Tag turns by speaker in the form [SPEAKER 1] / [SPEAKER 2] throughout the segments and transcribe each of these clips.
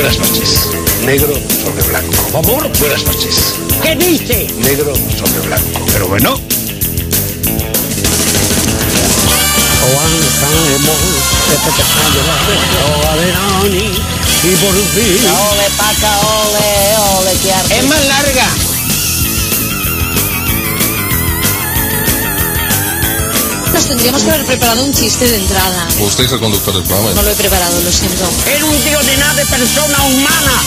[SPEAKER 1] buenas noches. Negro sobre blanco. Amor, buenas noches.
[SPEAKER 2] ¿Qué dice?
[SPEAKER 1] Negro sobre blanco. Pero bueno.
[SPEAKER 2] Y volví.
[SPEAKER 3] Ole, paca, ole, qué arte.
[SPEAKER 2] Es más larga.
[SPEAKER 4] Nos tendríamos que haber preparado un chiste de entrada.
[SPEAKER 5] Usted es el conductor del programa.
[SPEAKER 4] No lo he preparado, lo siento.
[SPEAKER 2] Era un tío de nada de persona humana.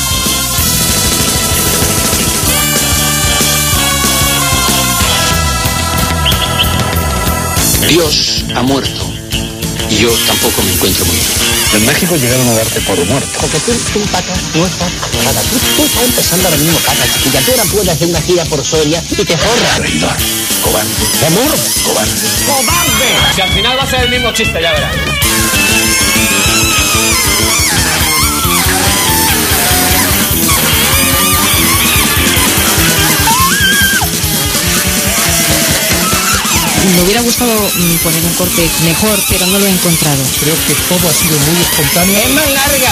[SPEAKER 6] Dios ha muerto y yo tampoco me encuentro muy bien.
[SPEAKER 1] En México llegaron a darte por muerto.
[SPEAKER 3] Porque tú paca, no estás nada. Tú estás empezando ahora mismo, paca, chiquilla. Tú ahora puedes hacer una gira por Soria y te forras.
[SPEAKER 1] Traidor. Cobarde.
[SPEAKER 2] Amor.
[SPEAKER 1] Cobarde.
[SPEAKER 2] ¡Cobarde!
[SPEAKER 7] Si al final va a ser el mismo chiste, ya verás.
[SPEAKER 4] Me hubiera gustado poner un corte mejor, pero no lo he encontrado.
[SPEAKER 5] Creo que todo ha sido muy espontáneo.
[SPEAKER 2] Es más larga.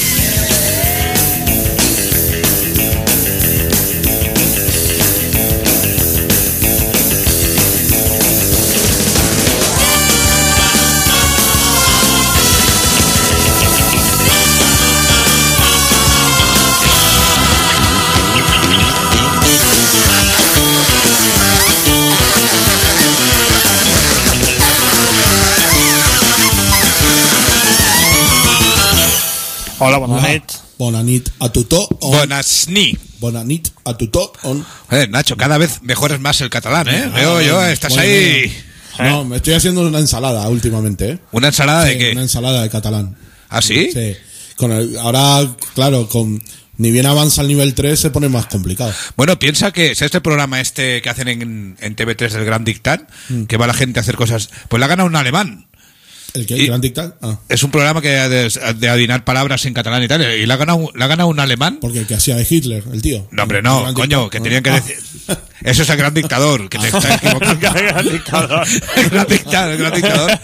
[SPEAKER 8] Hola, bona nit.
[SPEAKER 9] Bona nit a tothom.
[SPEAKER 8] Buenas ni.
[SPEAKER 9] Bona nit a tothom.
[SPEAKER 8] Nacho, cada vez mejores más el catalán, ¿eh? Veo yo, estás
[SPEAKER 9] bueno,
[SPEAKER 8] ahí.
[SPEAKER 9] No, me estoy haciendo una ensalada últimamente, ¿eh?
[SPEAKER 8] ¿Una ensalada de qué?
[SPEAKER 9] Una ensalada de catalán.
[SPEAKER 8] ¿Ah, sí?
[SPEAKER 9] Sí. Ahora, claro, ni bien avanza el nivel 3 se pone más complicado.
[SPEAKER 8] Bueno, piensa que es este programa que hacen en TV3 del Gran Dictad, que va la gente a hacer cosas. Pues la ha ganado un alemán.
[SPEAKER 9] ¿El qué? ¿El Gran Dictad? Ah.
[SPEAKER 8] Es un programa que de adivinar palabras en catalán y tal. Y la ha ganado un alemán.
[SPEAKER 9] Porque el que hacía de Hitler, el tío.
[SPEAKER 8] No, hombre, no, coño, que tenían que decir. Eso es el Gran Dictador, que te estás equivocando.
[SPEAKER 7] El Gran Dictador.
[SPEAKER 8] El Gran Dictador.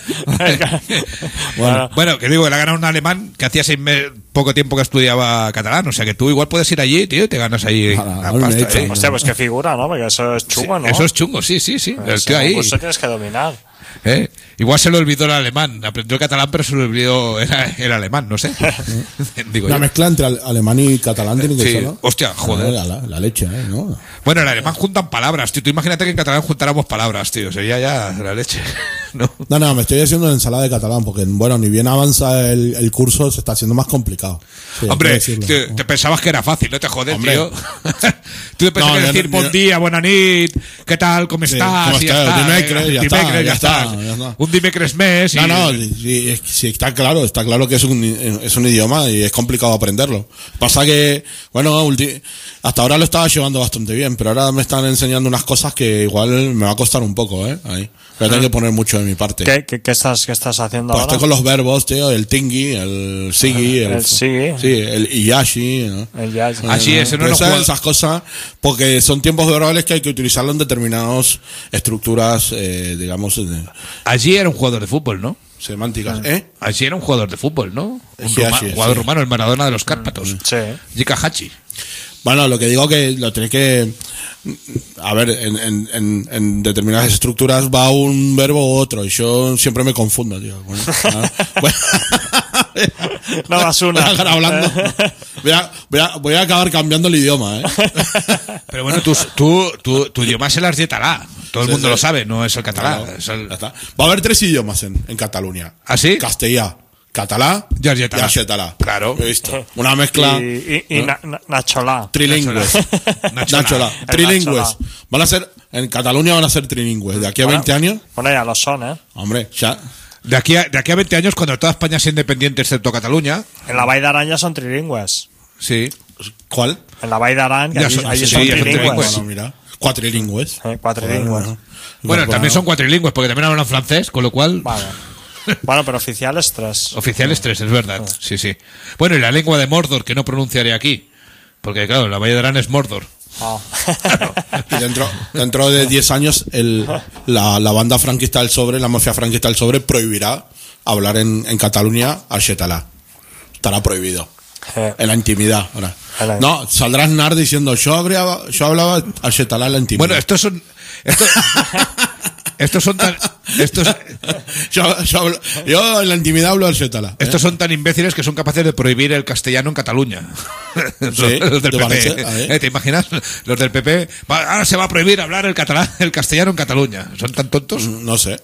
[SPEAKER 8] Bueno, que digo, que la ha ganado un alemán que hacía poco tiempo que estudiaba catalán. O sea que tú igual puedes ir allí, tío, y te ganas ahí la pasta.
[SPEAKER 7] Hostia, pues qué figura, ¿no? Porque eso es chungo, ¿no?
[SPEAKER 8] Eso es chungo, sí. El tío ahí.
[SPEAKER 7] Pues eso tienes que dominar.
[SPEAKER 8] Igual se le olvidó el alemán, aprendió el catalán, pero se le olvidó el alemán, no sé. Digo
[SPEAKER 9] una
[SPEAKER 8] yo.
[SPEAKER 9] mezcla entre alemán y catalán tiene que
[SPEAKER 8] Sí,
[SPEAKER 9] ser, ¿no?
[SPEAKER 8] hostia, joder.
[SPEAKER 9] La leche, ¿no?
[SPEAKER 8] Bueno, en alemán juntan palabras, tío. Tú imagínate que en catalán juntáramos palabras, tío. Sería ya la leche. No,
[SPEAKER 9] me estoy haciendo una ensalada de catalán porque, bueno, ni bien avanza el curso, se está haciendo más complicado. Sí,
[SPEAKER 8] hombre, te pensabas que era fácil, no te jodes,
[SPEAKER 9] hombre.
[SPEAKER 8] Tío. Tú te pensabas decir buen día, buena nit, ¿qué tal? ¿Cómo estás?
[SPEAKER 9] ¿Cómo
[SPEAKER 8] y
[SPEAKER 9] estás? Dimecres,
[SPEAKER 8] ya está. Un dimecres mes.
[SPEAKER 9] Sí, está claro que es un idioma y es complicado aprenderlo. Pasa que, bueno, hasta ahora lo estaba llevando bastante bien, pero ahora me están enseñando unas cosas que igual me va a costar un poco, ahí. Pero tengo que poner mucho de mi parte.
[SPEAKER 7] ¿Qué estás haciendo
[SPEAKER 9] pues
[SPEAKER 7] ahora?
[SPEAKER 9] estoy con los verbos, tío, el tingi, el sigi,
[SPEAKER 7] el sigi.
[SPEAKER 9] Sí, el iyashi, ¿no?
[SPEAKER 7] El yashi.
[SPEAKER 8] Así es, no
[SPEAKER 9] esas cosas, porque son tiempos verbales que hay que utilizarlo en determinadas estructuras, digamos.
[SPEAKER 8] Allí era un jugador de fútbol, ¿no?
[SPEAKER 9] Semánticas,
[SPEAKER 8] Allí era un jugador de fútbol, ¿no? Jugador rumano, el Maradona de los Cárpatos.
[SPEAKER 7] Sí.
[SPEAKER 8] Yika Hachi.
[SPEAKER 9] Bueno, lo que digo que lo tenéis que... A ver, en determinadas estructuras va un verbo u otro y yo siempre me confundo, tío.
[SPEAKER 7] No vas una.
[SPEAKER 9] Hablando. Voy a acabar cambiando el idioma,
[SPEAKER 8] Pero bueno, tu idioma es el argetalá. Todo el mundo lo sabe, no es el catalán.
[SPEAKER 9] Claro, va a haber 3 idiomas en Cataluña.
[SPEAKER 8] ¿Ah, sí?
[SPEAKER 9] Castellà, català
[SPEAKER 8] y
[SPEAKER 9] argetalà.
[SPEAKER 8] Claro.
[SPEAKER 9] ¿Visto? Una mezcla.
[SPEAKER 7] Y nacholá.
[SPEAKER 9] Trilingües. Nacholá. Trilingües. Van a ser, en Cataluña van a ser trilingües. De aquí a 20 años.
[SPEAKER 7] Bueno, ya lo son,
[SPEAKER 9] Hombre, ya.
[SPEAKER 8] De aquí a 20 años, cuando toda España sea independiente, excepto Cataluña.
[SPEAKER 7] En la Vall d'Aran ya son trilingües.
[SPEAKER 8] Sí.
[SPEAKER 9] ¿Cuál?
[SPEAKER 7] En la Vall d'Aran, que allí son trilingües.
[SPEAKER 9] Bueno, mira. Cuatrilingües.
[SPEAKER 7] Cuatrilingües.
[SPEAKER 8] Bueno, también son cuatrilingües, porque también hablan francés, con lo cual...
[SPEAKER 7] Bueno, pero oficiales 3.
[SPEAKER 8] Oficiales 3, es verdad. Sí. Bueno, y la lengua de Mordor, que no pronunciaré aquí. Porque, claro, la Valle de Arán es Mordor.
[SPEAKER 9] Claro. Y dentro de 10 años, la banda franquista del Sobre, la mafia franquista del Sobre, prohibirá hablar en Cataluña al catalá. Estará prohibido. En la intimidad, ahora. No, saldrá Aznar diciendo, yo hablaba a Chetalá en la intimidad.
[SPEAKER 8] Bueno, estos son tan...
[SPEAKER 9] yo en la intimidad hablo al Chetalá.
[SPEAKER 8] Estos son tan imbéciles que son capaces de prohibir el castellano en Cataluña.
[SPEAKER 9] Sí,
[SPEAKER 8] los del
[SPEAKER 9] ¿te
[SPEAKER 8] PP.
[SPEAKER 9] parece?
[SPEAKER 8] ¿Te imaginas? Los del PP. Ahora se va a prohibir hablar el castellano en Cataluña. ¿Son tan tontos?
[SPEAKER 9] No sé.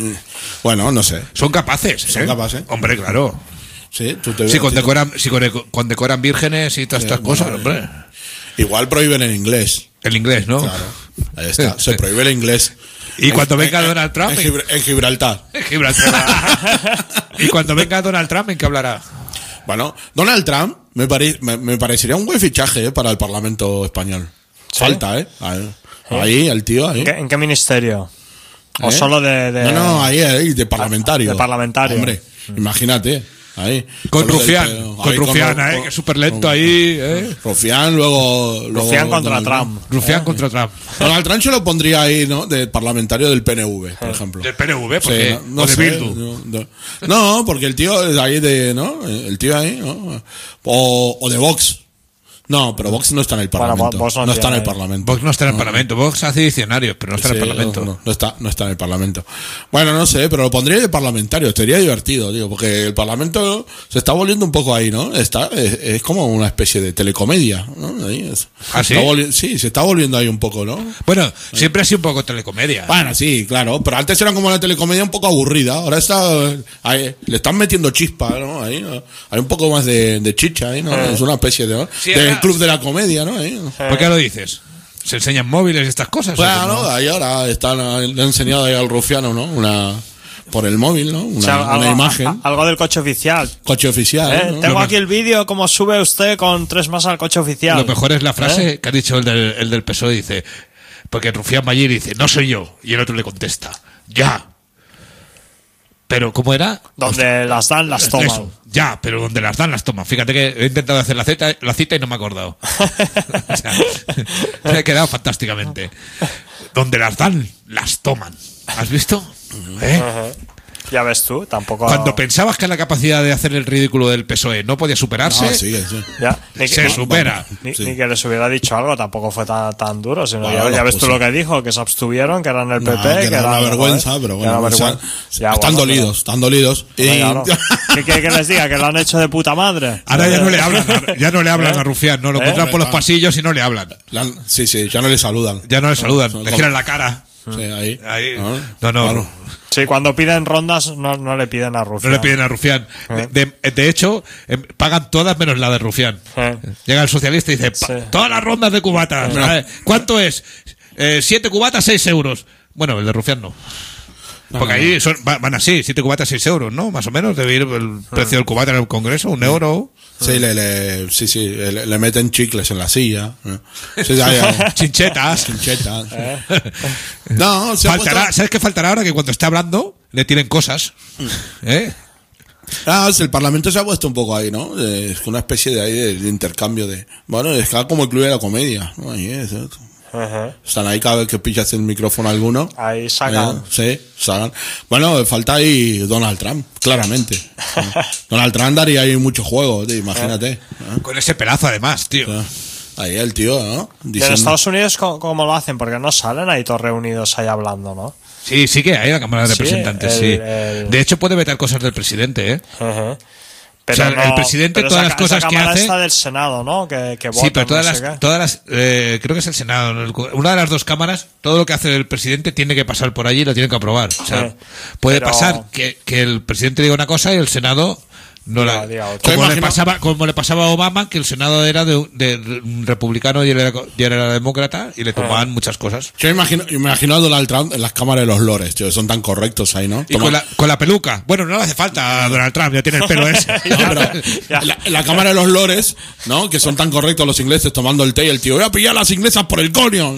[SPEAKER 9] Bueno, no sé.
[SPEAKER 8] Son capaces.
[SPEAKER 9] Son capaces.
[SPEAKER 8] Hombre, claro.
[SPEAKER 9] Sí, tú te
[SPEAKER 8] Si condecoran vírgenes y todas estas cosas, hombre.
[SPEAKER 9] Igual prohíben el inglés.
[SPEAKER 8] El inglés, ¿no?
[SPEAKER 9] Claro. Ahí está. Se prohíbe el inglés.
[SPEAKER 8] Y cuando venga Donald Trump...
[SPEAKER 9] En Gibraltar.
[SPEAKER 8] En Gibraltar. Y cuando venga Donald Trump, ¿en qué hablará?
[SPEAKER 9] Bueno, Donald Trump me parecería un buen fichaje para el Parlamento español. ¿Sí? Falta, ¿eh? Ahí, el tío, ahí.
[SPEAKER 7] ¿En qué ministerio? ¿O solo de...?
[SPEAKER 9] No, ahí, de parlamentario.
[SPEAKER 7] De parlamentario.
[SPEAKER 9] Hombre, imagínate. Ahí.
[SPEAKER 8] Con Rufián, que es súper lento ahí.
[SPEAKER 9] Rufián, luego
[SPEAKER 7] Rufián contra Trump.
[SPEAKER 8] Rufián contra Trump.
[SPEAKER 9] Donald Trump se lo pondría ahí, ¿no? De parlamentario del PNV, por ejemplo.
[SPEAKER 8] ¿Del PNV? Porque,
[SPEAKER 9] sí, no
[SPEAKER 8] de
[SPEAKER 9] sé,
[SPEAKER 8] Bildu.
[SPEAKER 9] No, porque el tío es ahí de, ¿no? El tío ahí, ¿no? O de Vox. No, pero Vox no está en el Parlamento.
[SPEAKER 7] Bueno,
[SPEAKER 9] no está en el Parlamento.
[SPEAKER 8] Vox no está en el Parlamento. Vox hace diccionarios, pero no está en el Parlamento.
[SPEAKER 9] No está en el Parlamento. Bueno, no sé, pero lo pondría de parlamentario. Sería divertido, digo, porque el Parlamento se está volviendo un poco ahí, ¿no? Es como una especie de telecomedia, ¿no? Ahí es.
[SPEAKER 8] ¿Ah, sí?
[SPEAKER 9] Sí, se está volviendo ahí un poco, ¿no?
[SPEAKER 8] Bueno, siempre ha sido un poco telecomedia.
[SPEAKER 9] Bueno, sí, claro, pero antes era como una telecomedia un poco aburrida. Ahora ahí, le están metiendo chispa, ¿no? Ahí, ¿no? Hay un poco más de chicha ahí, ¿no? Es una especie de...
[SPEAKER 8] Sí,
[SPEAKER 9] de club de la comedia, ¿no? Ahí, ¿no?
[SPEAKER 8] ¿Por qué lo dices? ¿Se enseñan móviles y estas cosas?
[SPEAKER 9] Bueno, ¿no? Ahí ahora le han enseñado ahí al rufiano, ¿no? Por el móvil, ¿no? Una imagen.
[SPEAKER 7] Algo del coche oficial.
[SPEAKER 9] Coche oficial. ¿no?
[SPEAKER 7] Tengo aquí el vídeo, como sube usted con 3 más al coche oficial.
[SPEAKER 8] Lo mejor es la frase que ha dicho el del PSOE, dice, porque Rufián Mayer dice, no soy yo, y el otro le contesta, ya. Pero, ¿cómo era?
[SPEAKER 7] Donde las dan, las toman.
[SPEAKER 8] Eso, ya, pero donde las dan, las toman. Fíjate que he intentado hacer la cita y no me he acordado. O sea, me he quedado fantásticamente. Donde las dan, las toman. ¿Has visto?
[SPEAKER 7] Ya ves tú, tampoco...
[SPEAKER 8] Cuando pensabas que la capacidad de hacer el ridículo del PSOE no podía superarse,
[SPEAKER 9] no, sí.
[SPEAKER 7] Ya,
[SPEAKER 8] se supera.
[SPEAKER 7] Ni que les hubiera dicho algo, tampoco fue tan duro. Sino ya ves tú lo que dijo, que se abstuvieron, que eran el PP.
[SPEAKER 9] Que era una vergüenza, pero bueno. Están dolidos.
[SPEAKER 7] Claro. ¿Qué quiere que les diga? ¿Que lo han hecho de puta madre?
[SPEAKER 8] Ahora ya no le hablan a Rufián, no lo encuentran por los pasillos y no le hablan.
[SPEAKER 9] Sí, ya no le saludan.
[SPEAKER 8] Le giran la cara.
[SPEAKER 9] Sí, ahí.
[SPEAKER 8] No.
[SPEAKER 9] Claro.
[SPEAKER 7] Sí, cuando piden rondas no le piden a Rufián.
[SPEAKER 8] No le piden a Rufián. De hecho, pagan todas menos la de Rufián. Llega el socialista y dice, todas las rondas de cubatas. ¿Cuánto es? 7 cubatas, 6 euros. Bueno, el de Rufián no. Porque ahí van así, 7 cubatas, 6 euros, ¿no? Más o menos, debe ir el precio del cubata en el Congreso, 1 euro.
[SPEAKER 9] Sí, le meten chicles en la silla. Sí,
[SPEAKER 8] Chinchetas.
[SPEAKER 9] No,
[SPEAKER 8] ¿Sabes qué faltará ahora? Que cuando esté hablando le tiren cosas.
[SPEAKER 9] El Parlamento se ha puesto un poco ahí, ¿no? Es una especie de intercambio de... Bueno, es como el club de la comedia, ¿no? Ahí es, ¿no? Están ahí cada vez que pillas el micrófono alguno.
[SPEAKER 7] Ahí sacan.
[SPEAKER 9] Sacan. Bueno, falta ahí Donald Trump, claramente. Donald Trump daría ahí mucho juego, tío, imagínate.
[SPEAKER 8] Con ese pelazo además, tío.
[SPEAKER 9] Ahí el tío, ¿no?
[SPEAKER 7] Diciendo... En Estados Unidos, ¿cómo lo hacen? Porque no salen ahí todos reunidos ahí hablando, ¿no?
[SPEAKER 8] Sí que hay la Cámara de Representantes, sí. De hecho, puede vetar cosas del presidente, ¿eh?
[SPEAKER 7] Pero
[SPEAKER 8] o sea, el presidente, todas las cosas que hace.
[SPEAKER 7] Está del Senado, ¿no? Que
[SPEAKER 8] sí, pero todas las creo que es el Senado. Una de las dos cámaras, todo lo que hace el presidente tiene que pasar por allí y lo tiene que aprobar. O sea, puede pasar que el presidente diga una cosa y el Senado no la. Como le pasaba a Obama, que el Senado era de un republicano y él era demócrata y le tomaban muchas cosas.
[SPEAKER 9] Yo imagino a Donald Trump en las cámaras de los lores, tío, son tan correctos ahí, ¿no?
[SPEAKER 8] Y con la peluca. Bueno, no le hace falta a Donald Trump, ya tiene el pelo ese.
[SPEAKER 9] No, pero en la cámara de los lores, ¿no? Que son tan correctos los ingleses tomando el té y el tío, voy a pillar a las inglesas por el coño.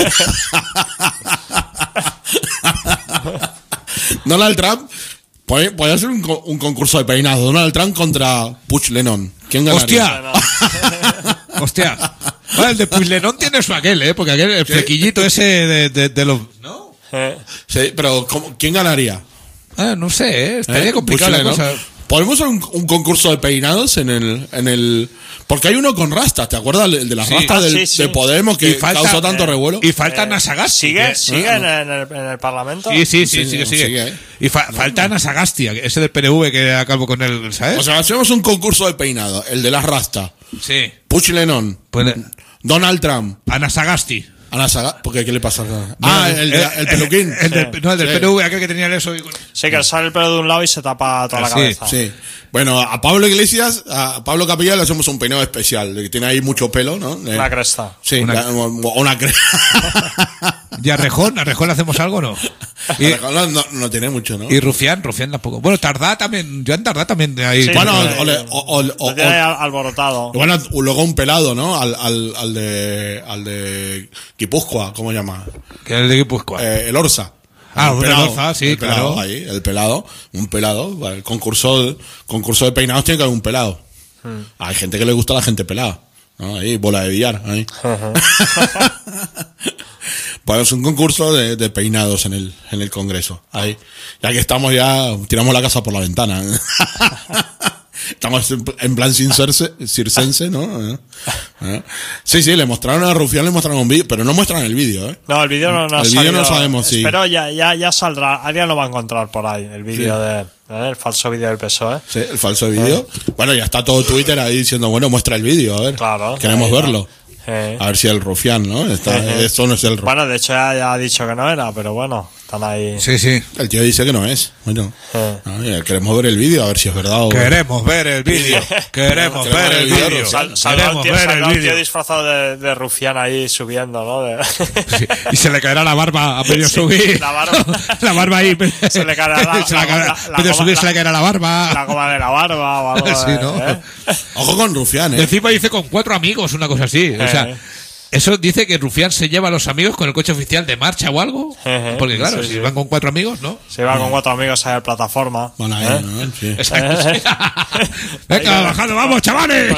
[SPEAKER 9] Donald Trump podría ser un concurso de peinado. Donald Trump contra Puig Lennon. ¿Quién ganaría?
[SPEAKER 8] ¡Hostia! Bueno, el de Puig Lennon tiene su aquel, porque el flequillito ese de los... ¿No?
[SPEAKER 9] Sí, pero ¿quién ganaría?
[SPEAKER 8] No sé, estaría complicada la cosa.
[SPEAKER 9] Podemos hacer un concurso de peinados en el porque hay uno con rastas, ¿te acuerdas? El de las rastas de Podemos que causó tanto revuelo.
[SPEAKER 8] Y falta Ana Sagasti.
[SPEAKER 7] ¿Sigue en el Parlamento?
[SPEAKER 8] Sí, sigue. Y falta Ana Sagasti, ese del PNV que era calvo con él, ¿sabes?
[SPEAKER 9] O sea, hacemos un concurso de peinado, el de las rastas.
[SPEAKER 8] Sí.
[SPEAKER 9] Puig Lennon.
[SPEAKER 8] Pues,
[SPEAKER 9] Donald Trump.
[SPEAKER 8] Ana Sagasti.
[SPEAKER 9] ¿Porque qué le pasa? El peluquín.
[SPEAKER 8] El del PNV, aquel que tenía el eso.
[SPEAKER 7] Sí, que sale el pelo de un lado y se tapa toda la cabeza.
[SPEAKER 9] Sí. Bueno, a Pablo Iglesias, a Pablo Capilla le hacemos un peinado especial, que tiene ahí mucho pelo, ¿no?
[SPEAKER 7] Una cresta.
[SPEAKER 9] Sí, una cresta.
[SPEAKER 8] ¿Y a Rejón? ¿A Rejón le hacemos algo o no?
[SPEAKER 9] Y, no tiene mucho, ¿no?
[SPEAKER 8] Y Rufián tampoco. Bueno, Tardá también, Joan Tardá también ahí.
[SPEAKER 7] Sí,
[SPEAKER 9] bueno,
[SPEAKER 7] lo tiene alborotado.
[SPEAKER 9] Bueno, luego un pelado, ¿no? Al de Guipúzcoa, ¿cómo se llama?
[SPEAKER 8] ¿Qué es el de Guipúzcoa?
[SPEAKER 9] El Orsa.
[SPEAKER 8] El Orsa, sí, claro.
[SPEAKER 9] El pelado, el concurso de peinados tiene que haber un pelado. Hay gente que le gusta a la gente pelada, ¿no? Ahí, bola de billar, ahí. Pues es un concurso de peinados en el Congreso. Ahí. Ya que estamos tiramos la casa por la ventana. Estamos en plan circense, ¿no? Sí, le mostraron a Rufián, le mostraron un vídeo, pero no muestran el vídeo, ¿eh?
[SPEAKER 7] No, el vídeo no
[SPEAKER 9] el vídeo no sabemos si...
[SPEAKER 7] Pero ya saldrá, alguien lo va a encontrar por ahí, el vídeo el falso vídeo del PSOE.
[SPEAKER 9] Sí, el falso vídeo. Bueno, ya está todo Twitter ahí diciendo, bueno, muestra el vídeo, a ver.
[SPEAKER 7] Claro.
[SPEAKER 9] Queremos verlo. A ver si el Rufián, ¿no? Eso no es el Rufián.
[SPEAKER 7] Bueno, de hecho ya ha dicho que no era, pero bueno, están ahí.
[SPEAKER 8] Sí.
[SPEAKER 9] El tío dice que no es. Bueno, queremos ver el vídeo, a ver si es verdad o...
[SPEAKER 8] Queremos ver el vídeo. Queremos ver el vídeo.
[SPEAKER 7] Saldrá un tío disfrazado de Rufián ahí subiendo, ¿no?
[SPEAKER 8] Sí, y se le caerá la barba a medio subir. La barba ahí.
[SPEAKER 7] Se le caerá
[SPEAKER 8] medio subir se le caerá la barba.
[SPEAKER 7] La goma de la barba o algo.
[SPEAKER 8] Sí, ¿no?
[SPEAKER 9] Ojo con Rufián,
[SPEAKER 8] Encima dice con 4 amigos, una cosa así. O sea, eso dice que Rufián se lleva a los amigos con el coche oficial de marcha o algo. Porque claro, si van con 4 amigos, ¿no?
[SPEAKER 7] Se van con 4 amigos a la plataforma.
[SPEAKER 9] Van ahí, ¿no? Sí.
[SPEAKER 8] Venga, bajando, vamos, chavales.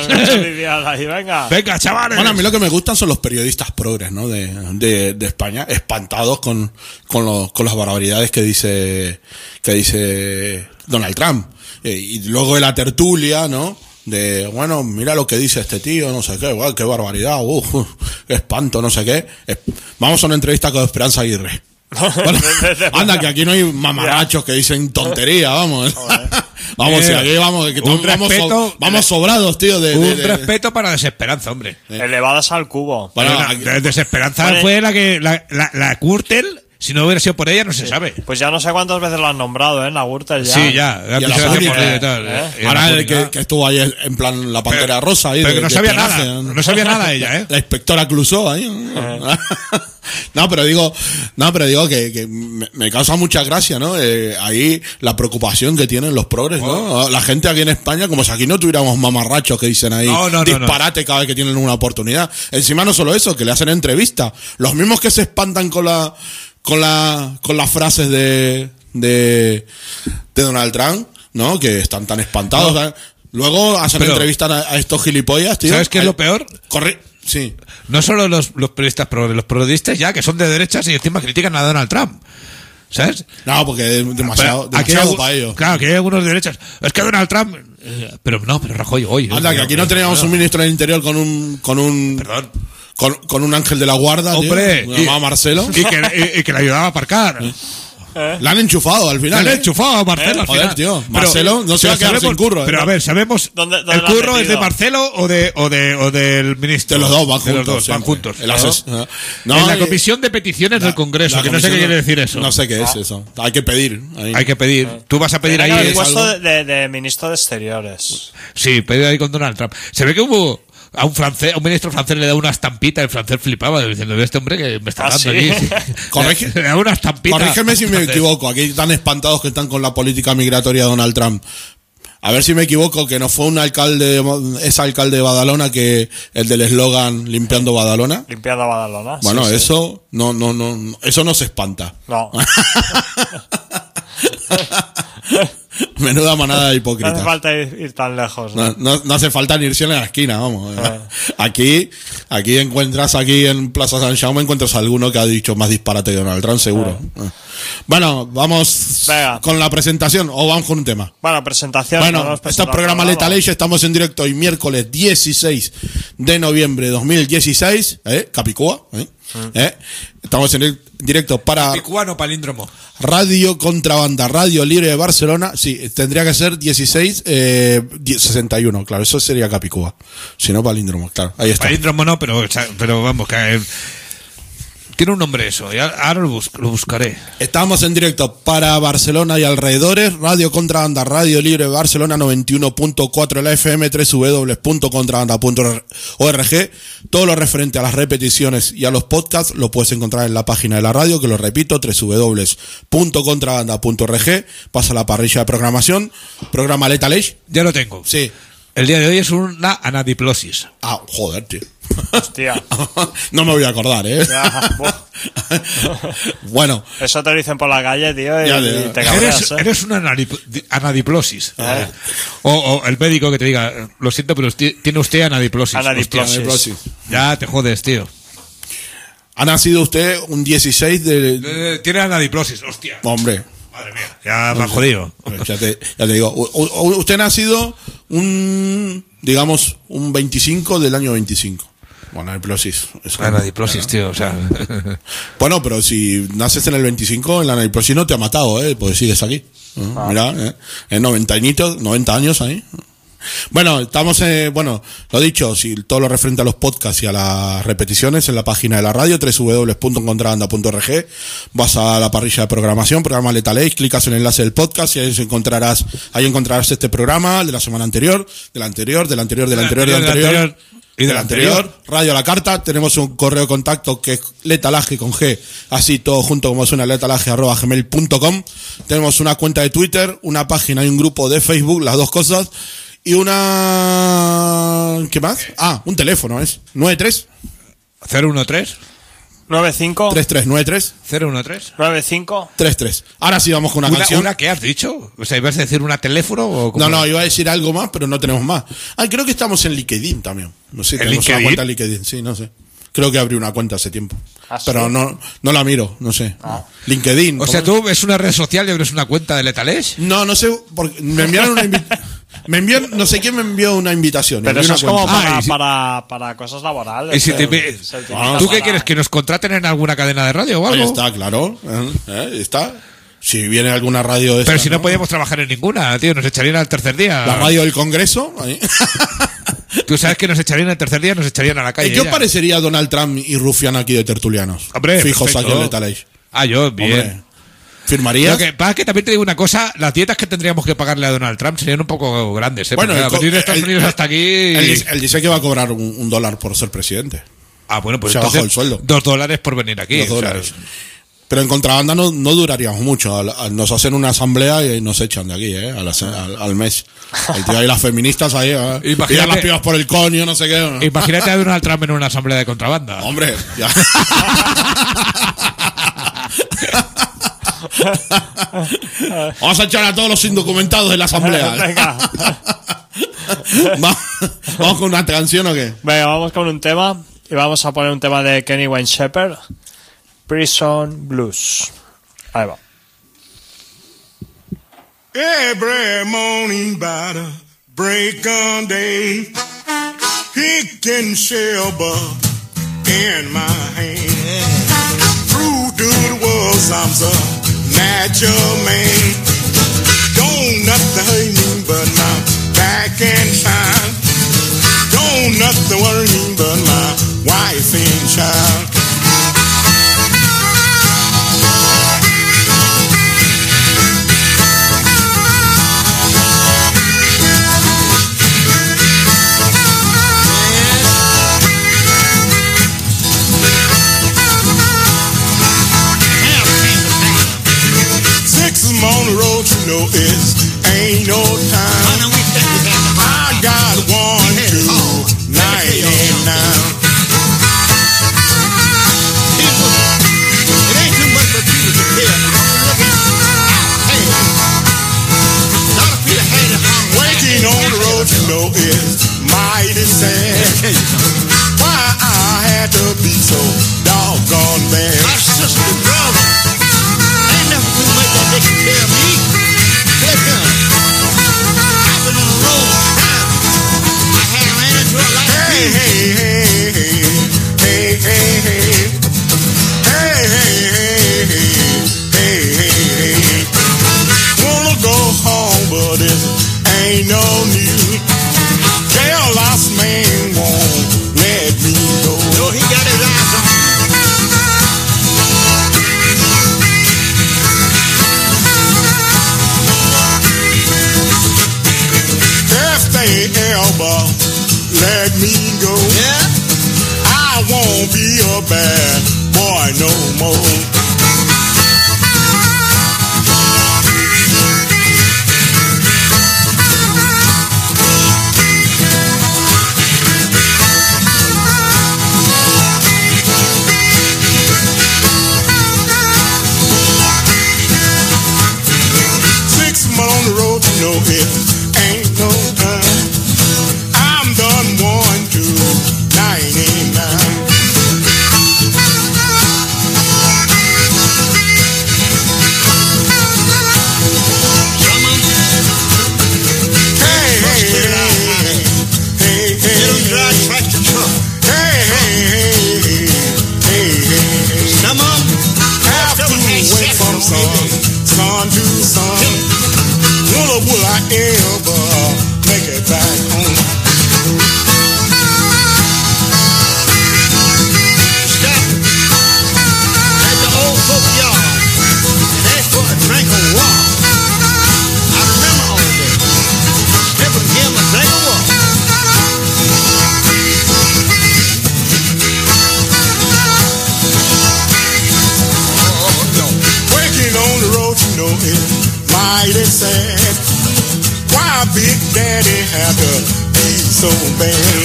[SPEAKER 8] Venga, chavales.
[SPEAKER 9] Bueno, a mí lo que me gustan son los periodistas progres, ¿no? De España, espantados con las barbaridades que dice Donald Trump. Y luego de la tertulia, ¿no? Bueno, mira lo que dice este tío, no sé qué, igual, qué barbaridad, qué espanto, no sé qué. Vamos a una entrevista con Esperanza Aguirre. Bueno, anda, que aquí no hay mamarrachos que dicen tontería, vamos. Vamos, si aquí vamos sobrados, tío.
[SPEAKER 8] Respeto para Desesperanza, hombre.
[SPEAKER 7] Elevadas al cubo.
[SPEAKER 8] Bueno, Desesperanza fue la Gürtel. Si no hubiera sido por ella, no se sabe.
[SPEAKER 7] Pues ya no sé cuántas veces lo han nombrado, la Gürtel ya.
[SPEAKER 8] Sí, ya.
[SPEAKER 9] Y a la Púnica, ahora que estuvo ahí en plan la Pantera Rosa. Ahí
[SPEAKER 8] pero que no sabía nada. No sabía nada ella,
[SPEAKER 9] La inspectora Clouseau ahí. No, pero digo que me causa mucha gracia, ¿no? Ahí la preocupación que tienen los progres, ¿no? La gente aquí en España, como si aquí no tuviéramos mamarrachos que dicen ahí disparate cada vez que tienen una oportunidad. Encima no solo eso, que le hacen entrevistas. Los mismos que se espantan con las frases de Donald Trump, ¿no? Que están tan espantados. No. Luego hacen entrevistas a estos gilipollas, tío.
[SPEAKER 8] ¿Sabes qué es lo peor?
[SPEAKER 9] Sí.
[SPEAKER 8] No solo los periodistas progres, los periodistas ya que son de derechas y encima critican a Donald Trump. ¿Sabes?
[SPEAKER 9] No, porque es demasiado para ellos.
[SPEAKER 8] Claro, que hay algunos derechas. Es que Donald Trump... pero Rajoy, oye.
[SPEAKER 9] Anda, que aquí no teníamos un ministro del Interior con un
[SPEAKER 8] Perdón.
[SPEAKER 9] Con un ángel de la guarda,
[SPEAKER 8] hombre,
[SPEAKER 9] tío, llamado Marcelo.
[SPEAKER 8] Y que le ayudaba a aparcar.
[SPEAKER 9] La han enchufado al final.
[SPEAKER 8] Le han enchufado a Marcelo al final.
[SPEAKER 9] Joder, tío. Marcelo no se va a quedar sin curro.
[SPEAKER 8] Pero a ver, ¿sabemos el curro es de Marcelo o del ministro?
[SPEAKER 9] De los dos, van juntos.
[SPEAKER 8] En la comisión de peticiones del Congreso, que no sé qué quiere decir eso.
[SPEAKER 9] No sé qué es eso. Hay que pedir.
[SPEAKER 8] Hay que pedir. Tú vas a pedir ahí.
[SPEAKER 7] El puesto de ministro de Exteriores.
[SPEAKER 8] Sí, pedir ahí con Donald Trump. Se ve que hubo... A un ministro francés le da una estampita, el francés flipaba diciendo, este hombre que me está dando aquí. Le da una estampita.
[SPEAKER 9] Corrígeme si me equivoco, aquí están espantados que están con la política migratoria de Donald Trump. A ver si me equivoco, que no fue alcalde de Badalona que el del eslogan limpiando Badalona.
[SPEAKER 7] Limpiando Badalona.
[SPEAKER 9] Bueno, sí, eso eso no se espanta.
[SPEAKER 7] No.
[SPEAKER 9] Menuda manada de
[SPEAKER 7] No
[SPEAKER 9] hipócritas.
[SPEAKER 7] hace falta ir tan lejos. ¿no?
[SPEAKER 9] No hace falta ni irse en la esquina, vamos. Aquí encuentras, aquí en Plaza San Jaume encuentras a alguno que ha dicho más disparate de Donald Trump, seguro. Bueno, vamos con la presentación, o vamos con un tema.
[SPEAKER 7] Bueno, presentación.
[SPEAKER 9] Bueno, este es el programa Lethal Age, estamos en directo hoy miércoles 16 de noviembre de 2016, Capicúa, estamos en directo para
[SPEAKER 8] Capicuano palíndromo.
[SPEAKER 9] Radio Contrabanda, Radio Libre de Barcelona. Sí, tendría que ser 61, claro, eso sería Capicúa. Si no, palíndromo, claro, ahí está.
[SPEAKER 8] Palíndromo no, pero vamos, que tiene un nombre eso, ahora lo buscaré.
[SPEAKER 9] Estamos en directo para Barcelona y alrededores, Radio Contrabanda, Radio Libre de Barcelona 91.4 la FM, www.contrabanda.org. Todo lo referente a las repeticiones y a los podcasts lo puedes encontrar en la página de la radio, que lo repito, www.contrabanda.org. Pasa a la parrilla de programación, programa Lethal Age.
[SPEAKER 8] Ya lo tengo.
[SPEAKER 9] Sí.
[SPEAKER 8] El día de hoy es una anadiplosis.
[SPEAKER 9] Ah, joder, tío.
[SPEAKER 7] Hostia.
[SPEAKER 9] No me voy a acordar, Bueno.
[SPEAKER 7] Eso te lo dicen por la calle, tío, y te cabreas,
[SPEAKER 8] Eres una anadiplosis. O el médico que te diga, lo siento, pero tiene usted anadiplosis.
[SPEAKER 7] Anadiplosis.
[SPEAKER 8] Ya te jodes, tío.
[SPEAKER 9] ¿Ha nacido usted un 16 de...?
[SPEAKER 8] Tiene anadiplosis, hostia.
[SPEAKER 9] Hombre.
[SPEAKER 8] Madre mía, ya me has jodido.
[SPEAKER 9] Ya te digo, usted ha nacido un 25 del año 25. Bueno, anadiplosis.
[SPEAKER 8] Anadiplosis, tío, o sea.
[SPEAKER 9] Bueno, pero si naces en el 25, la anadiplosis no te ha matado, pues sigues aquí. Mira, en 90 años ahí. Bueno, estamos, lo dicho, si todo lo referente a los podcasts y a las repeticiones en la página de la radio, www.contrabanda.org, vas a la parrilla de programación, programa Lethal Age, clicas en el enlace del podcast y ahí encontrarás este programa de la semana anterior, del anterior, y del anterior, Radio a la Carta. Tenemos un correo de contacto que es letalaje con G, así todo junto como suena, letalaje@gmail.com. Tenemos una cuenta de Twitter, una página y un grupo de Facebook, las dos cosas. Y una... ¿Qué más? Un teléfono es 93
[SPEAKER 8] 013
[SPEAKER 7] 95
[SPEAKER 9] 3393
[SPEAKER 8] 013
[SPEAKER 7] 95
[SPEAKER 9] 33. Ahora sí vamos con una canción.
[SPEAKER 8] ¿Una qué has dicho? O sea, ¿ibas a decir una teléfono o cómo?
[SPEAKER 9] No, iba a decir algo más, pero no tenemos más. Creo que estamos en LinkedIn también. No sé, tenemos una cuenta en LinkedIn, sí, no sé. Creo que abrí una cuenta hace tiempo. Pero no la miro, no sé. LinkedIn.
[SPEAKER 8] O sea, ¿tú ves una red social y abres una cuenta de Lethal Age?
[SPEAKER 9] No sé, porque me enviaron una no sé quién me envió una invitación.
[SPEAKER 7] Pero eso es como para cosas laborales.
[SPEAKER 8] ¿Y si ¿Tú qué quieres? ¿Que nos contraten en alguna cadena de radio o algo?
[SPEAKER 9] Ahí está, claro. Está. Si viene alguna radio de
[SPEAKER 8] Pero si no podíamos trabajar en ninguna, tío, nos echarían al tercer día.
[SPEAKER 9] La radio del Congreso. Ahí.
[SPEAKER 8] Tú sabes que nos echarían al tercer día, nos echarían a la calle.
[SPEAKER 9] ¿Qué os parecería Donald Trump y Rufián aquí de tertulianos?
[SPEAKER 8] Hombre,
[SPEAKER 9] fijos
[SPEAKER 8] perfecto.
[SPEAKER 9] aquí en Lethal Age.
[SPEAKER 8] Yo, bien.
[SPEAKER 9] Hombre. ¿Firmarías?
[SPEAKER 8] Lo que pasa es que también te digo una cosa, las dietas que tendríamos que pagarle a Donald Trump serían un poco grandes,
[SPEAKER 9] Bueno,
[SPEAKER 8] venir de Estados Unidos hasta aquí...
[SPEAKER 9] Él dice que va a cobrar $1 por ser presidente.
[SPEAKER 8] Bueno, pues
[SPEAKER 9] se
[SPEAKER 8] entonces,
[SPEAKER 9] bajó el sueldo.
[SPEAKER 8] $2 por venir aquí.
[SPEAKER 9] $2. Pero en contrabanda no duraríamos mucho. Nos hacen una asamblea y nos echan de aquí, al mes. El tío ahí, las feministas ahí, tiran las pibas por el coño, no sé qué.
[SPEAKER 8] Imagínate a Donald Trump en una asamblea de contrabanda.
[SPEAKER 9] Hombre, ya. Vamos a echar a todos los indocumentados de la asamblea. ¿Vamos con una canción o qué?
[SPEAKER 7] Venga, vamos con un tema. Y vamos a poner un tema de Kenny Wayne Shepherd, Prison Blues. Ahí va.
[SPEAKER 10] Every morning by the break of day, picking silver in my hand. True to the world, I'm so natural man. Don't nothing hurt me but my back and shine. Don't nothing worry me but my wife and child. On the road, you know ain't no time. I got 1, 2, 99. mighty sad. Why I had to be so doggone bad.
[SPEAKER 2] My sister, brother, ain't never gonna make that taking care of me. Listen, I've been on the road time. I had ran into a lot of
[SPEAKER 10] Hey, hey, hey, hey, hey, hey, hey. Hey, hey, hey, hey, hey, hey. Wanna go home, but it ain't no need. Jail lost man won't let me go.
[SPEAKER 2] No, he got his eyes on.
[SPEAKER 10] If they ever let me go,
[SPEAKER 2] Yeah?
[SPEAKER 10] I won't be a bad boy no more. On the road, you know it ain't no time. I'm done 1 to 99. Hey, hey, hey, hey, hey,
[SPEAKER 2] Drive tractor truck.
[SPEAKER 10] hey, hey, hey, hey, hey.
[SPEAKER 2] Some of them
[SPEAKER 10] Have to wait from sun to sun. Will I ever make it back home?
[SPEAKER 2] stop at the old folk yard and ask for a drink of water. I remember all that. Never give him a drink of water. Oh, no.
[SPEAKER 10] Working on the road, you know it mighty sad. Why Big Daddy had to be so bad?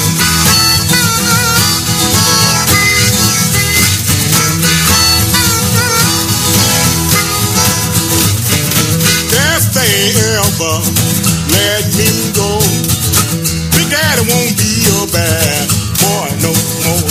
[SPEAKER 10] If they ever let me go, Big Daddy won't be a bad boy no more.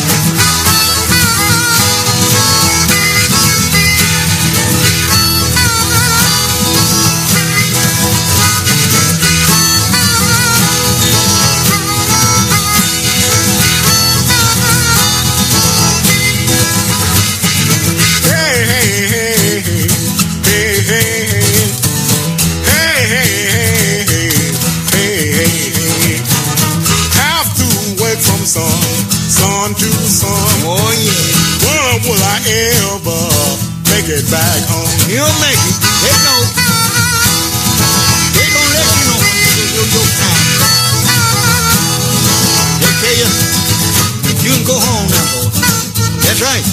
[SPEAKER 10] Son to son.
[SPEAKER 2] Oh, yeah.
[SPEAKER 10] When will I ever make it back home?
[SPEAKER 2] You'll make it. They know. They gonna let you know when you do your time. They tell you, you can go home now, boy. That's right.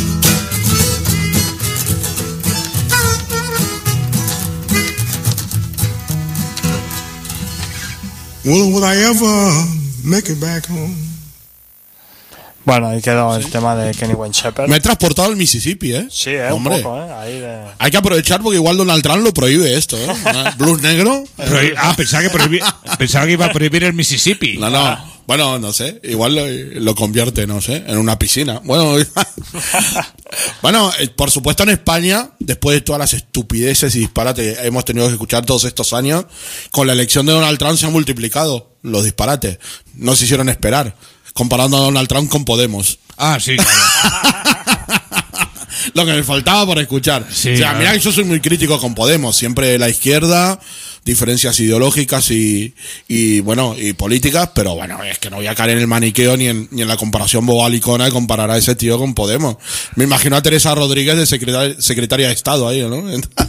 [SPEAKER 10] Will I ever make it back home?
[SPEAKER 7] Bueno, ahí quedó el tema de Kenny Wayne Shepherd.
[SPEAKER 9] Me he transportado al Mississippi, ¿eh?
[SPEAKER 7] Sí,
[SPEAKER 9] Hombre.
[SPEAKER 7] un poco, ahí de...
[SPEAKER 9] Hay que aprovechar porque igual Donald Trump lo prohíbe esto, ¿eh? Blues negro.
[SPEAKER 8] Pensaba que iba a prohibir el Mississippi.
[SPEAKER 9] No. Bueno, no sé. Igual lo convierte, no sé, en una piscina. Bueno, bueno, por supuesto en España, después de todas las estupideces y disparates que hemos tenido que escuchar todos estos años, con la elección de Donald Trump se han multiplicado los disparates. No se hicieron esperar. Comparando a Donald Trump con Podemos.
[SPEAKER 8] Ah, sí, claro.
[SPEAKER 9] Lo que me faltaba por escuchar.
[SPEAKER 8] Sí,
[SPEAKER 9] o sea,
[SPEAKER 8] claro.
[SPEAKER 9] mirá que yo soy muy crítico con Podemos. Siempre la izquierda, diferencias ideológicas y bueno, y políticas, pero bueno, es que no voy a caer en el maniqueo ni en la comparación bobalicona de comparar a ese tío con Podemos. Me imagino a Teresa Rodríguez de secretaria de Estado ahí, ¿no?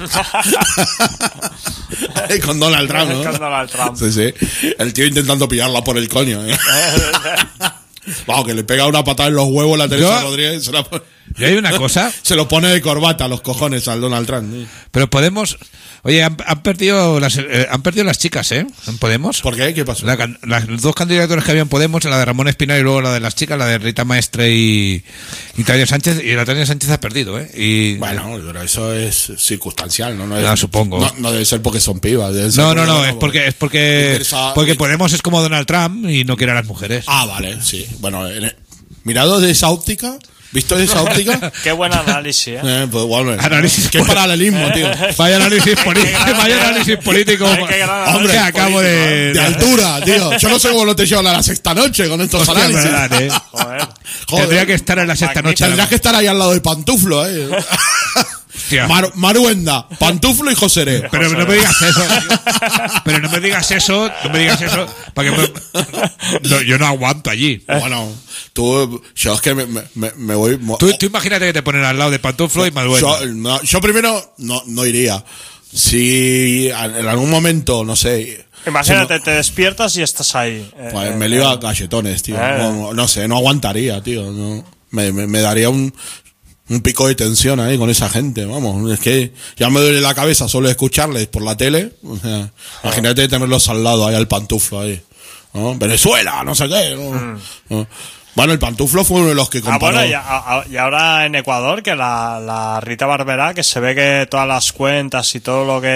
[SPEAKER 9] Con Donald Trump, ¿no?
[SPEAKER 7] Con Donald Trump.
[SPEAKER 9] Sí, sí. El tío intentando pillarla por el coño, ¿eh? Vamos, que le pega una patada en los huevos a la Teresa Rodríguez.
[SPEAKER 8] Y hay una cosa.
[SPEAKER 9] Se lo pone de corbata a los cojones al Donald Trump. ¿Sí?
[SPEAKER 8] Pero Podemos. Oye, han perdido las chicas, ¿eh? En Podemos.
[SPEAKER 9] ¿Por qué? ¿Qué pasó?
[SPEAKER 8] Las dos candidaturas que había en Podemos, la de Ramón Espinar y luego la de las chicas, la de Rita Maestre y Tania Sánchez. Y la Tania Sánchez ha perdido, ¿eh? Y,
[SPEAKER 9] bueno, pero eso es circunstancial, ¿no?
[SPEAKER 8] No, supongo.
[SPEAKER 9] No debe ser porque son pibas.
[SPEAKER 8] No, es porque Podemos es como Donald Trump y no quiere a las mujeres.
[SPEAKER 9] Ah, vale, sí. Bueno, mirado de esa óptica. ¿Visto esa óptica?
[SPEAKER 7] Qué buen análisis, ¿eh?
[SPEAKER 9] Pues bueno,
[SPEAKER 8] análisis
[SPEAKER 9] qué paralelismo, tío.
[SPEAKER 8] Vaya análisis político.
[SPEAKER 9] Hombre,
[SPEAKER 8] acabo de
[SPEAKER 9] altura, tío. Yo no sé cómo no te llevan a la sexta noche con estos análisis.
[SPEAKER 8] Verdad, ¿eh?
[SPEAKER 7] Joder.
[SPEAKER 8] Tendría que estar en la sexta noche.
[SPEAKER 9] Tendrías que estar ahí al lado de Pantuflo, ¿eh? Maruenda, Pantuflo y Joseré.
[SPEAKER 8] Pero no me digas eso. Pero no me digas eso. Para que yo no aguanto allí.
[SPEAKER 9] Bueno, yo es que me voy.
[SPEAKER 8] Tú imagínate que te ponen al lado de Pantuflo y Maruenda.
[SPEAKER 9] Yo primero no iría. Si en algún momento, no sé.
[SPEAKER 7] Imagínate, te despiertas y estás ahí.
[SPEAKER 9] Pues me lío a cachetones, tío. No sé, no aguantaría, tío. No, me daría un pico de tensión ahí con esa gente, vamos. Es que ya me duele la cabeza solo escucharles por la tele. O sea, imagínate tenerlos al lado ahí, al Pantuflo ahí. ¿No? Venezuela, no sé qué. ¿no? Bueno, el Pantuflo fue uno de los que comparó.
[SPEAKER 7] Y ahora en Ecuador, que la Rita Barberá, que se ve que todas las cuentas y todo lo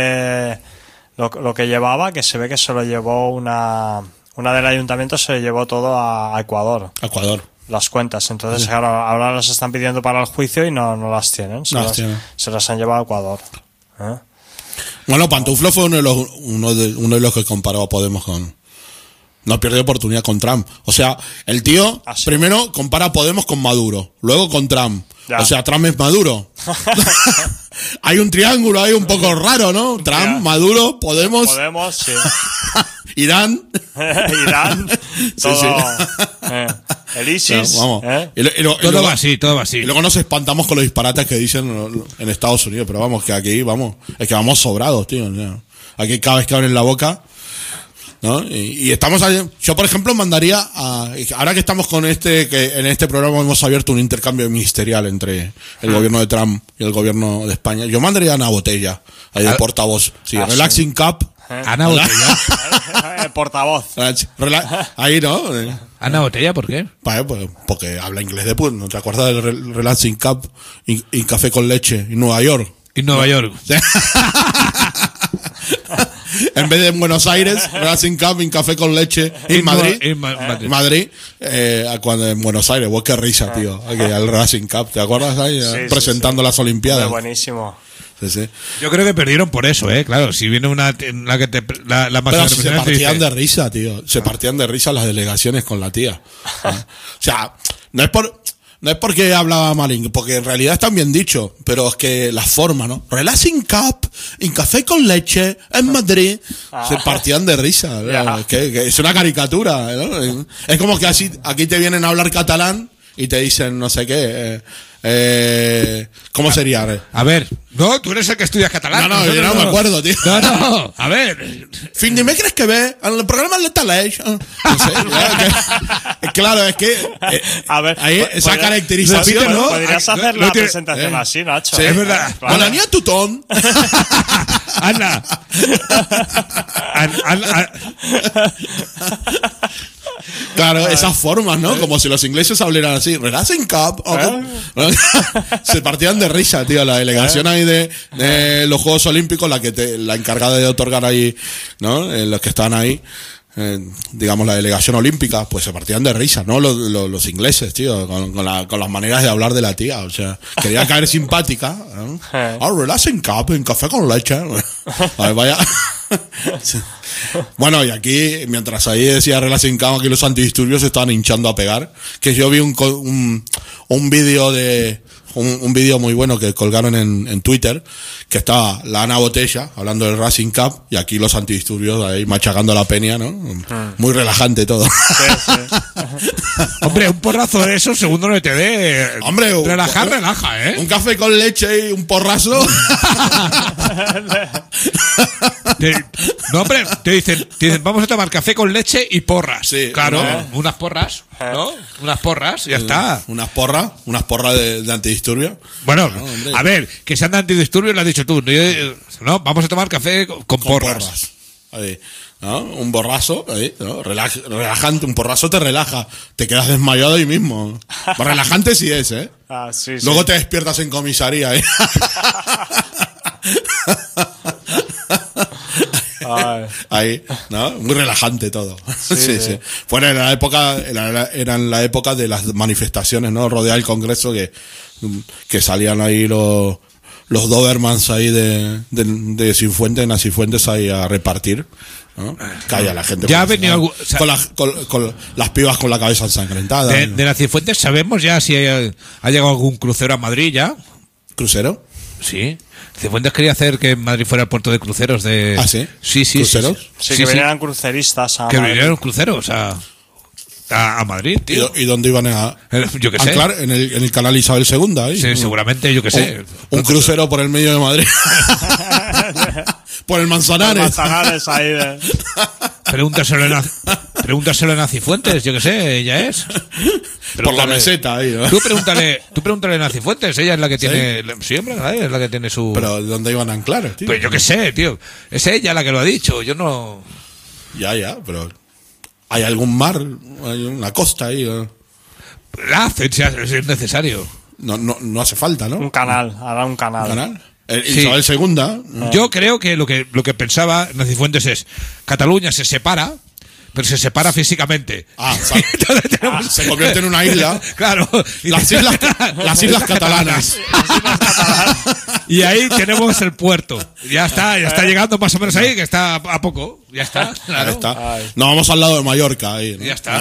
[SPEAKER 7] que llevaba, que se ve que se lo llevó una del ayuntamiento, se llevó todo a Ecuador. Las cuentas, entonces ahora las están pidiendo para el juicio y no las tienen. Se las han llevado a Ecuador.
[SPEAKER 9] Bueno, Pantuflo fue uno de los que comparó a Podemos con... No pierde oportunidad con Trump. O sea, el tío primero compara a Podemos con Maduro, luego con Trump. Ya. O sea, Trump es Maduro. Hay un triángulo ahí un poco raro, ¿no? Trump, Maduro, Podemos,
[SPEAKER 7] sí.
[SPEAKER 9] Irán.
[SPEAKER 7] Todo.
[SPEAKER 9] Sí.
[SPEAKER 7] El ISIS.
[SPEAKER 9] Vamos.
[SPEAKER 8] Todo va así.
[SPEAKER 9] Y luego nos espantamos con los disparates que dicen en Estados Unidos, pero vamos, que aquí es que vamos sobrados, tío. Aquí cada vez que abren la boca, ¿no? Y estamos ahí. Yo, por ejemplo, mandaría ahora que estamos con que en este programa hemos abierto un intercambio ministerial entre el gobierno de Trump y el gobierno de España, yo mandaría a Ana Botella ahí de portavoz. Sí, Relaxing Cup.
[SPEAKER 8] Ana Botella.
[SPEAKER 7] Portavoz.
[SPEAKER 9] Ahí, ¿no?
[SPEAKER 8] Ana Botella, ¿por qué?
[SPEAKER 9] Pues, porque habla inglés de ¿no te acuerdas del Relaxing Cup y café con leche en Nueva York? En vez de en Buenos Aires, Racing Cup en café con leche en Madrid. Cuando en Buenos Aires, vos qué risa, tío. Al Racing Cup, ¿te acuerdas ahí? Presentando las Olimpiadas.
[SPEAKER 7] Buenísimo.
[SPEAKER 9] Sí.
[SPEAKER 8] Yo creo que perdieron por eso, claro. Si viene una en la que la
[SPEAKER 9] pero si se partían de risa, tío. Se partían de risa las delegaciones con la tía. O sea, no es porque hablaba mal, porque en realidad están bien dicho, pero es que la forma, ¿no? Relaxing Cup, en café con leche, en Madrid, se partían de risa. Que es una caricatura, ¿no? Es como que así, aquí te vienen a hablar catalán y te dicen no sé qué. ¿Cómo sería?
[SPEAKER 8] A ver, no, tú eres el que estudias catalán.
[SPEAKER 9] Yo no me acuerdo, tío.
[SPEAKER 8] No, a ver.
[SPEAKER 9] Fin de mes crees que ve en el programa de Talech. No sé, claro, es que
[SPEAKER 7] a ver,
[SPEAKER 9] ahí esa caracterización, ¿no?
[SPEAKER 7] Podrías hacer la presentación así, Nacho.
[SPEAKER 9] Sí, es verdad. Claro. Anania Tutón.
[SPEAKER 8] Ana.
[SPEAKER 9] Claro, esas formas, ¿no? Como si los ingleses hablaran así. Relaxing Cup. Se partían de risa, tío. La delegación ahí de los Juegos Olímpicos, la encargada de otorgar ahí, ¿no? Los que están ahí, digamos, la delegación olímpica, pues se partían de risa, ¿no? Los ingleses, tío, con las maneras de hablar de la tía. O sea, quería caer simpática, ¿no? Relaxing Cup en café con leche. A ver, vaya. Bueno, y aquí, mientras ahí decía Relaxing Cup, aquí los antidisturbios se estaban hinchando a pegar. Que yo vi un vídeo un vídeo muy bueno que colgaron en Twitter, que estaba la Ana Botella hablando del Racing Cup y aquí los antidisturbios ahí machacando a la peña, ¿no? Muy relajante todo.
[SPEAKER 7] Sí.
[SPEAKER 8] Hombre, un porrazo de eso, segundo no te dé.
[SPEAKER 9] Hombre,
[SPEAKER 8] relaja, ¿eh?
[SPEAKER 9] Un café con leche y un porrazo.
[SPEAKER 8] No, hombre, te dicen, vamos a tomar café con leche y porras.
[SPEAKER 9] Sí,
[SPEAKER 8] claro, unas porras, ¿no? Unas porras, ya está.
[SPEAKER 9] Unas porras de antidisturbio.
[SPEAKER 8] Bueno, a ver, que sean de antidisturbio lo has dicho tú. No, vamos a tomar café con porras.
[SPEAKER 9] Ahí, ¿no? Un borrazo, ahí, ¿no? Relajante, un porrazo te relaja. Te quedas desmayado ahí mismo. Relajante sí es, ¿eh?
[SPEAKER 7] Sí.
[SPEAKER 9] Luego te despiertas en comisaría, ¿eh? Ahí, ¿no? Muy relajante todo. Sí. Bueno, era la época de las manifestaciones, ¿no? Rodear el Congreso que salían ahí los Dobermans ahí de Cifuentes, Nacifuentes ahí a repartir, ¿no? Calla la gente.
[SPEAKER 8] Ya ha venido
[SPEAKER 9] con las pibas con la cabeza ensangrentada.
[SPEAKER 8] De Nacifuentes sabemos ya si ha llegado algún crucero a Madrid ya.
[SPEAKER 9] ¿Crucero?
[SPEAKER 8] Sí. Cifuentes quería hacer que Madrid fuera el puerto de cruceros de...
[SPEAKER 9] ¿Ah, sí?
[SPEAKER 8] Sí.
[SPEAKER 9] ¿Cruceros?
[SPEAKER 7] Sí, que vinieran cruceristas a
[SPEAKER 8] que
[SPEAKER 7] Madrid.
[SPEAKER 8] vinieran cruceros a Madrid, tío.
[SPEAKER 9] ¿Y dónde iban a
[SPEAKER 8] yo qué sé.
[SPEAKER 9] anclar? En el canal Isabel II, ahí.
[SPEAKER 8] Sí, seguramente, yo qué sé.
[SPEAKER 9] Un crucero por el medio de Madrid. Por el Manzanares.
[SPEAKER 7] Manzanares ahí de...
[SPEAKER 8] Pregúntaselo a Nacifuentes, yo qué sé, ella es.
[SPEAKER 9] Por la meseta ahí, ¿no?
[SPEAKER 8] Tú pregúntale a Nacifuentes, ella es la que tiene... Sí, hombre, es la que tiene su...
[SPEAKER 9] Pero ¿de dónde iban a anclar, tío?
[SPEAKER 8] Pues yo qué sé, tío. Es ella la que lo ha dicho, yo no...
[SPEAKER 9] Ya, pero... ¿Hay algún mar? ¿Hay una costa ahí?
[SPEAKER 8] Hacen si es necesario.
[SPEAKER 9] No hace falta, ¿no?
[SPEAKER 7] Un canal, hará un canal.
[SPEAKER 9] ¿Un canal?
[SPEAKER 8] Sí.
[SPEAKER 9] Isabel II.
[SPEAKER 8] Yo creo que lo que pensaba Nacifuentes es Cataluña se separa, pero se separa físicamente.
[SPEAKER 9] Se convierte en una isla.
[SPEAKER 8] Claro.
[SPEAKER 9] Las islas catalanas.
[SPEAKER 8] Y ahí tenemos el puerto. Ya está llegando más o menos ahí, que está a poco. Ya está, claro.
[SPEAKER 9] Ya está. Nos vamos al lado de Mallorca ahí, ¿no?
[SPEAKER 8] Ya está.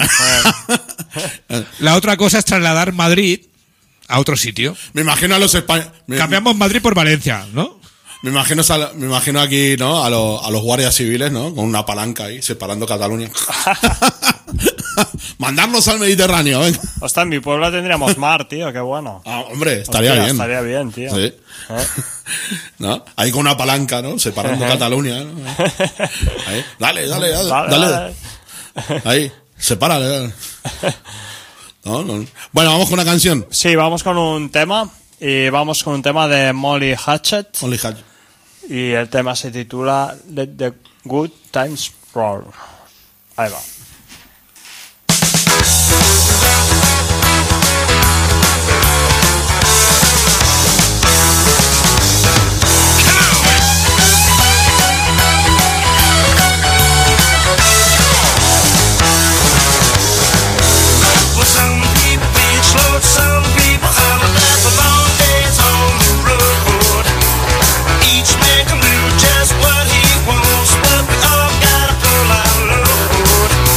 [SPEAKER 8] La otra cosa es trasladar Madrid a otro sitio.
[SPEAKER 9] Me imagino a los españoles.
[SPEAKER 8] Cambiamos Madrid por Valencia, ¿no?
[SPEAKER 9] Me imagino aquí, ¿no? A los guardias civiles, ¿no? Con una palanca ahí, separando Cataluña. Mandarnos al Mediterráneo, venga.
[SPEAKER 7] Hostia, en mi pueblo tendríamos mar, tío, qué bueno.
[SPEAKER 9] Hombre, estaría bien.
[SPEAKER 7] Estaría bien, tío.
[SPEAKER 9] Sí. ¿No? Ahí con una palanca, ¿no? Separando Cataluña, ¿no? Ahí. Dale. Ahí, sepárale. No. Bueno, vamos con una canción.
[SPEAKER 7] Sí, vamos con un tema. Y vamos con un tema de Molly Hatchet. Y el tema se titula Let the Good Times Roll. Ahí va.
[SPEAKER 11] Just what he wants, but we all gotta pull our load.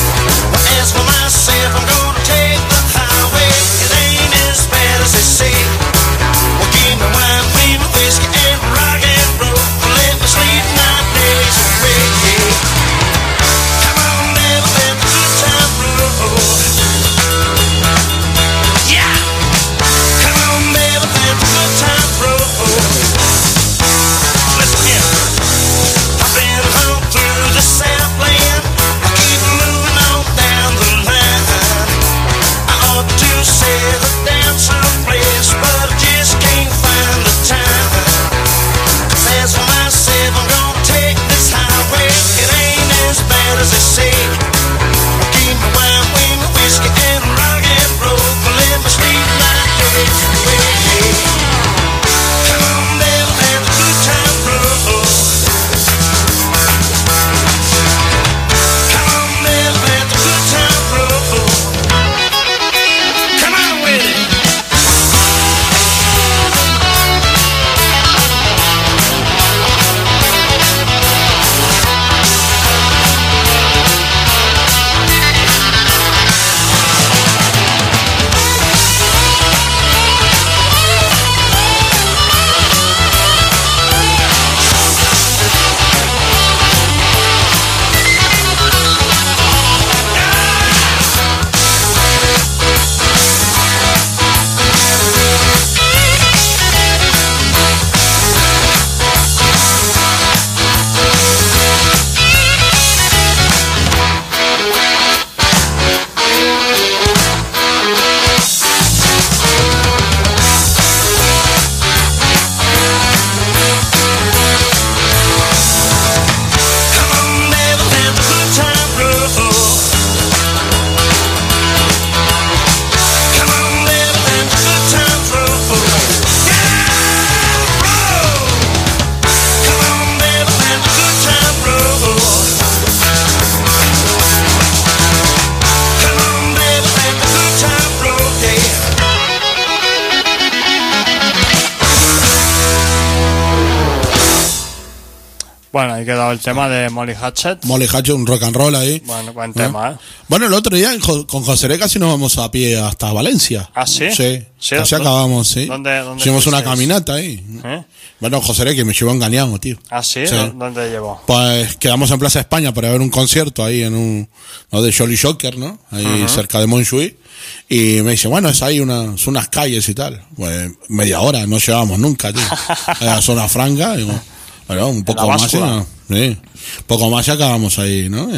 [SPEAKER 7] Bueno, ahí quedado el tema de Molly Hatchet.
[SPEAKER 9] Molly Hatchet, un rock and roll ahí.
[SPEAKER 7] Bueno, buen tema, ¿eh?
[SPEAKER 9] Bueno, el otro día con José R casi nos vamos a pie hasta Valencia.
[SPEAKER 7] ¿Ah, sí?
[SPEAKER 9] Sí,
[SPEAKER 7] ¿Sí?
[SPEAKER 9] casi acabamos, sí.
[SPEAKER 7] ¿Dónde
[SPEAKER 9] hicimos una
[SPEAKER 7] fuisteis?
[SPEAKER 9] caminata ahí. Bueno, José R que me llevó engañado, tío.
[SPEAKER 7] ¿Ah, sí?
[SPEAKER 9] Sí.
[SPEAKER 7] ¿Dónde llevó?
[SPEAKER 9] Pues quedamos en Plaza España para ver un concierto ahí en ¿no? de Jolly Shocker, ¿no? Ahí cerca de Montjuïc. Y me dice, bueno, es ahí son unas calles y tal. Pues media hora, no llevábamos nunca, tío. Era zona franca, digo, bueno, un poco más, ¿no? Sí. Un poco más y acabamos ahí, ¿no?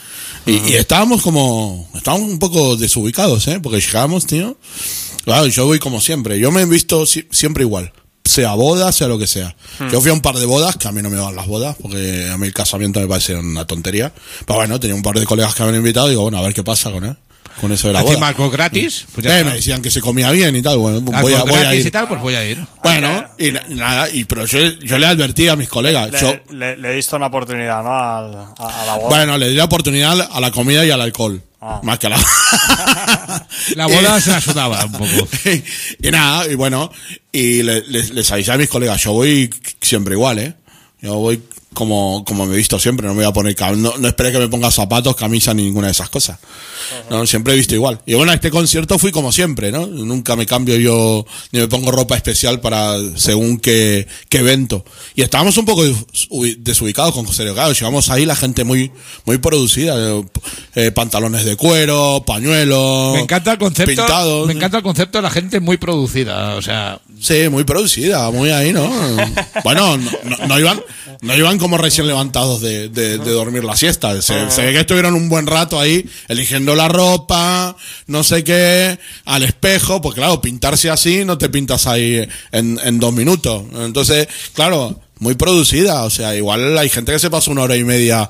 [SPEAKER 9] Y estábamos un poco desubicados, porque llegamos, tío. Claro, yo voy como siempre. Yo me he visto siempre igual. Sea boda, sea lo que sea. Yo fui a un par de bodas, que a mí no me van las bodas, porque a mí el casamiento me parece una tontería. Pero bueno, tenía un par de colegas que me habían invitado y digo, bueno, a ver qué pasa con eso de la boda.
[SPEAKER 8] Encima algo gratis. Pues ya
[SPEAKER 9] me decían que se comía bien y tal. Bueno, voy a ir.
[SPEAKER 8] Y tal, pues voy a ir.
[SPEAKER 9] Bueno, y nada, pero yo le advertí a mis colegas.
[SPEAKER 7] Le diste una oportunidad, ¿no? A la boda.
[SPEAKER 9] Bueno, le di la oportunidad a la comida y al alcohol. Más que a la...
[SPEAKER 8] La boda se la sudaba un poco.
[SPEAKER 9] Y nada, y bueno, y les avisé a mis colegas, yo voy siempre igual, Yo voy como me he visto siempre, no me voy a poner no esperé que me ponga zapatos, camisa ni ninguna de esas cosas. No, siempre he visto igual. Y bueno, a este concierto fui como siempre, ¿no? Nunca me cambio yo, ni me pongo ropa especial para según qué evento. Y estábamos un poco desubicados con José Leocado. Llevamos ahí la gente muy producida, pantalones de cuero, pañuelos.
[SPEAKER 8] Me encanta el concepto.
[SPEAKER 9] Pintados.
[SPEAKER 8] Me encanta el concepto de la gente muy producida, o sea.
[SPEAKER 9] Sí, muy producida, muy ahí, ¿no? Bueno, no iban como recién levantados de dormir la siesta. Se ve que estuvieron un buen rato ahí eligiendo la ropa, no sé qué, al espejo, porque claro, pintarse así no te pintas ahí en 2 minutos. Entonces, claro, muy producida. O sea, igual hay gente que se pasa 1 hora y media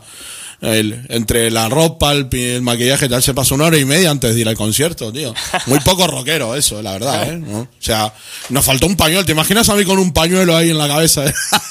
[SPEAKER 9] entre la ropa, el maquillaje y tal, se pasa 1 hora y media antes de ir al concierto, tío. Muy poco rockero eso, la verdad, ¿no? O sea, nos faltó un pañuelo. ¿Te imaginas a mí con un pañuelo ahí en la cabeza?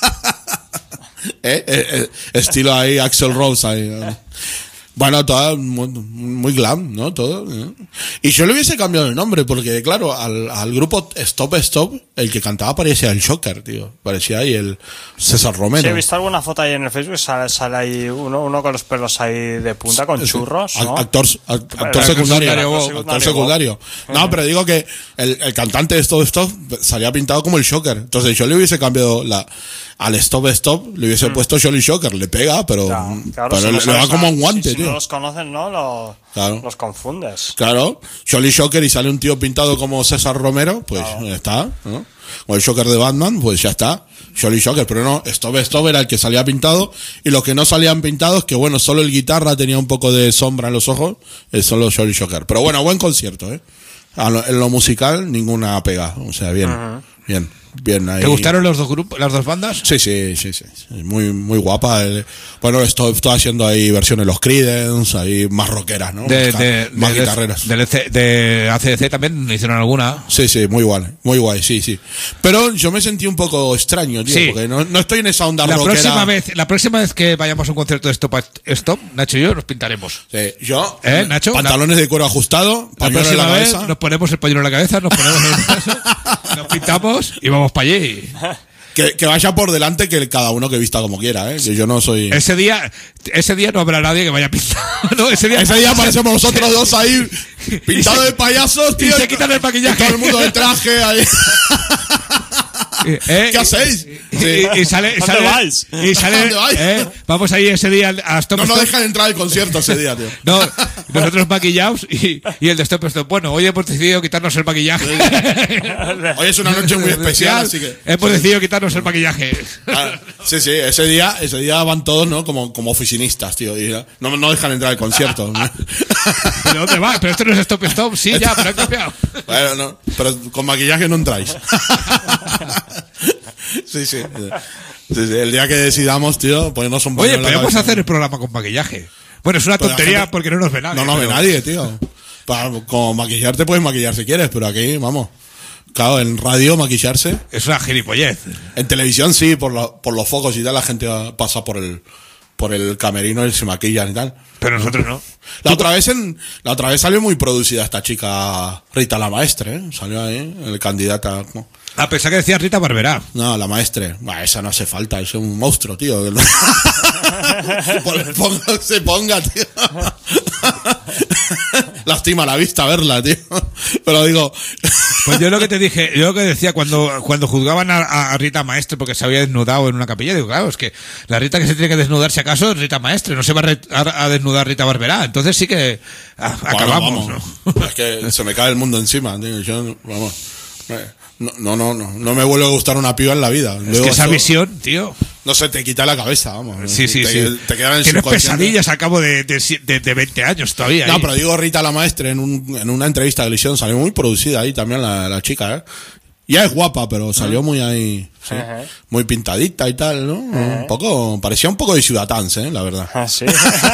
[SPEAKER 9] Estilo ahí Axl Rose ahí, ¿no? Bueno, todo muy glam, ¿no? Todo, ¿no? Y yo le hubiese cambiado el nombre, porque claro, al grupo Stop Stop, el que cantaba parecía el Shocker, tío. Parecía ahí el César Romero.
[SPEAKER 7] Sí, he visto alguna foto ahí en el Facebook, sale ahí uno con los pelos ahí de punta, con churros, ¿no?
[SPEAKER 9] Actor secundario. No, pero digo que el cantante de Stop Stop salía pintado como el Shocker. Entonces yo le hubiese cambiado al Stop Stop, le hubiese puesto Jolly Shocker. Le pega, pero le va como un guante, tío.
[SPEAKER 7] Si no los conocen, ¿no? Los confundes.
[SPEAKER 9] Claro, Jolly Shocker y sale un tío pintado como César Romero, pues ya está, ¿no? O el Shocker de Batman, pues ya está. Jolly Shocker, pero no, Stop era el que salía pintado, y los que no salían pintados, que bueno, solo el guitarra tenía un poco de sombra en los ojos, son los Jolly Shocker. Pero bueno, buen concierto, en lo musical, ninguna pega, o sea, bien, bien ahí.
[SPEAKER 8] ¿Te gustaron los dos grupos, las dos bandas?
[SPEAKER 9] Sí. Muy guapa. Bueno, estoy haciendo ahí versiones de los Creedence, ahí más rockeras, ¿no? Más guitarreras.
[SPEAKER 8] De ACDC también hicieron alguna.
[SPEAKER 9] Sí, muy guay, sí. Pero yo me sentí un poco extraño, tío, porque no estoy en esa onda rockera.
[SPEAKER 8] La próxima vez que vayamos a un concierto de Stop, Nacho y yo nos pintaremos.
[SPEAKER 9] Sí, yo,
[SPEAKER 8] Nacho,
[SPEAKER 9] pantalones de cuero ajustado,
[SPEAKER 8] la próxima vez nos ponemos el pañuelo en la cabeza, nos pintamos y vamos para allí.
[SPEAKER 9] Que vaya por delante que cada uno que vista como quiera, que yo no soy...
[SPEAKER 8] Ese día no habrá nadie que vaya pintado, ¿no? Ese día
[SPEAKER 9] aparecemos nosotros dos ahí pintados de payasos, tío,
[SPEAKER 8] y se quitan el maquillaje,
[SPEAKER 9] todo el mundo de traje ahí. ¿Qué hacéis?
[SPEAKER 8] Y sale,
[SPEAKER 7] ¿Dónde vais?
[SPEAKER 8] Vamos ahí ese día a Stop
[SPEAKER 9] No
[SPEAKER 8] Stop.
[SPEAKER 9] nos dejan entrar al concierto ese día, tío.
[SPEAKER 8] No, nosotros maquillados y el de Stop Stop. Bueno, hoy hemos decidido quitarnos el maquillaje.
[SPEAKER 9] Hoy es una noche muy especial, así que
[SPEAKER 8] hemos decidido quitarnos el maquillaje.
[SPEAKER 9] Sí, ese día van todos, ¿no? Como oficinistas, tío. Y no dejan entrar al concierto.
[SPEAKER 8] ¿Pero dónde va? Pero esto no es Stop Stop. Sí, ya, pero he cambiado.
[SPEAKER 9] Bueno, no, pero con maquillaje no entráis. Sí. El día que decidamos, tío, ponernos un pañuelo.
[SPEAKER 8] Oye, podemos hacer el programa con maquillaje. Bueno, es una tontería porque no nos ve nadie.
[SPEAKER 9] No nos ve nadie, tío. Como maquillarte puedes maquillar si quieres, pero aquí, vamos. Claro, en radio maquillarse.
[SPEAKER 8] Es una gilipollez.
[SPEAKER 9] En televisión sí, por los focos y tal, la gente pasa por por el camerino y se maquillan y tal.
[SPEAKER 8] Pero nosotros no.
[SPEAKER 9] La otra vez salió muy producida esta chica Rita la Maestre, ¿eh? Salió ahí, el candidata. ¿No?
[SPEAKER 8] A pesar que decía Rita Barberá.
[SPEAKER 9] No, la Maestre. Bah, esa no hace falta, es un monstruo, tío. Se ponga, tío. Lastima la vista verla, tío. Pero digo...
[SPEAKER 8] Pues yo lo que te dije, yo lo que decía cuando juzgaban a Rita Maestre porque se había desnudado en una capilla, digo, claro, es que la Rita que se tiene que desnudar si acaso es Rita Maestre, no se va a desnudar Rita Barberá. Entonces sí que acabamos.
[SPEAKER 9] Bueno, ¿no? Es que se me cae el mundo encima, tío. Yo, vamos... No me vuelve a gustar una piba en la vida.
[SPEAKER 8] Es que esa visión, tío.
[SPEAKER 9] No se te quita la cabeza, vamos.
[SPEAKER 8] Sí.
[SPEAKER 9] Te quedan en
[SPEAKER 8] tienes pesadillas al cabo de 20 años todavía.
[SPEAKER 9] No,
[SPEAKER 8] ahí.
[SPEAKER 9] pero digo Rita la Maestre en una entrevista que le hicieron, salió muy producida ahí también la chica, ¿eh? Ya es guapa, pero salió muy ahí, sí, muy pintadita y tal, ¿no? Un poco, parecía un poco de Ciudadans, la verdad.
[SPEAKER 7] Sí.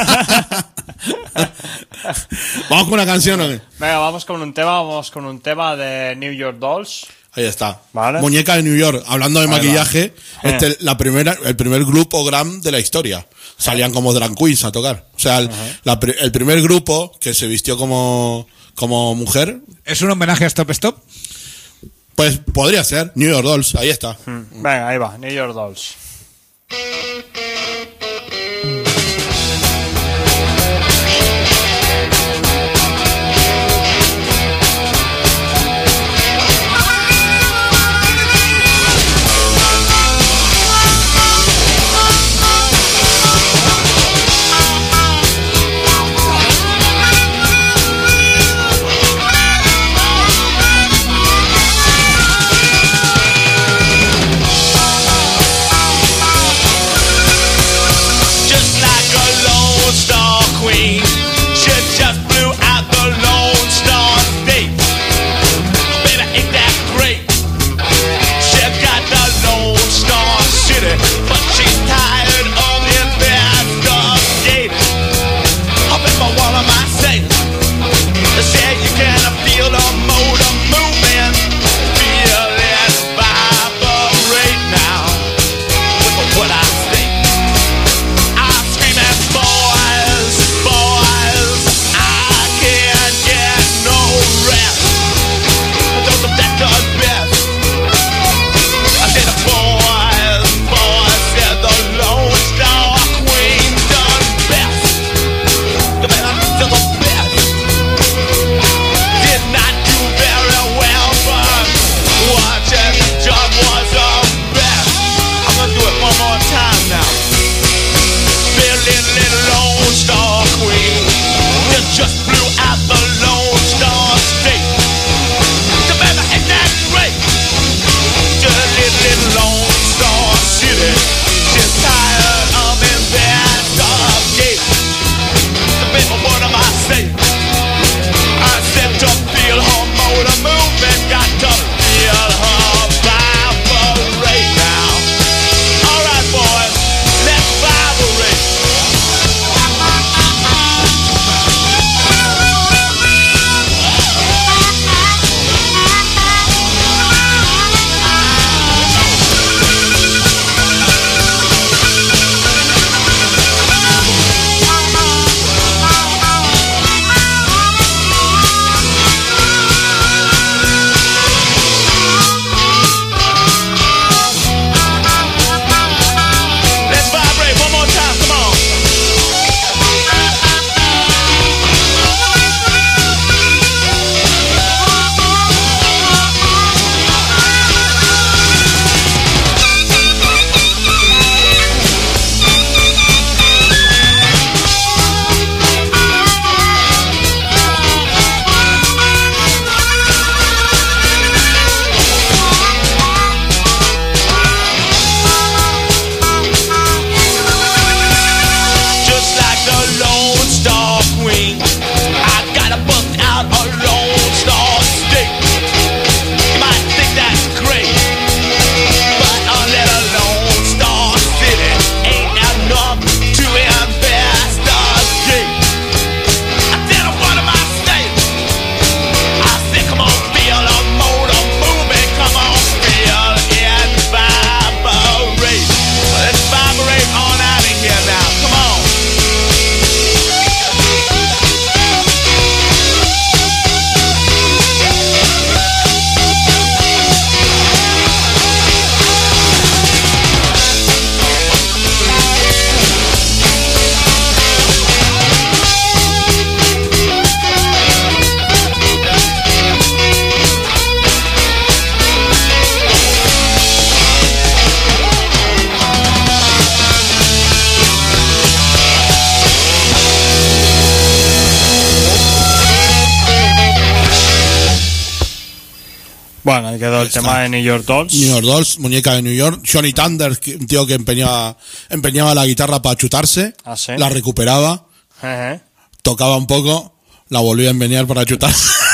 [SPEAKER 9] Vamos con una canción, ¿o qué?
[SPEAKER 7] Venga, vamos con un tema de New York Dolls.
[SPEAKER 9] Ahí está.
[SPEAKER 7] Vale.
[SPEAKER 9] Muñeca de New York. Hablando de
[SPEAKER 7] Ahí
[SPEAKER 9] maquillaje, el primer grupo glam de la historia. Salían como drag queens a tocar. O sea, el primer grupo que se vistió como mujer.
[SPEAKER 8] ¿Es un homenaje a Stop Stop?
[SPEAKER 9] Pues podría ser. New York Dolls. Ahí está.
[SPEAKER 7] Venga, ahí va. New York Dolls.
[SPEAKER 10] Thank
[SPEAKER 7] Bueno, ahí quedó el tema de New York Dolls.
[SPEAKER 9] New York Dolls, muñeca de New York. Johnny Thunder, un tío que empeñaba la guitarra para chutarse,
[SPEAKER 7] ¿sí?
[SPEAKER 9] La recuperaba, tocaba un poco, la volvía a empeñar para chutar.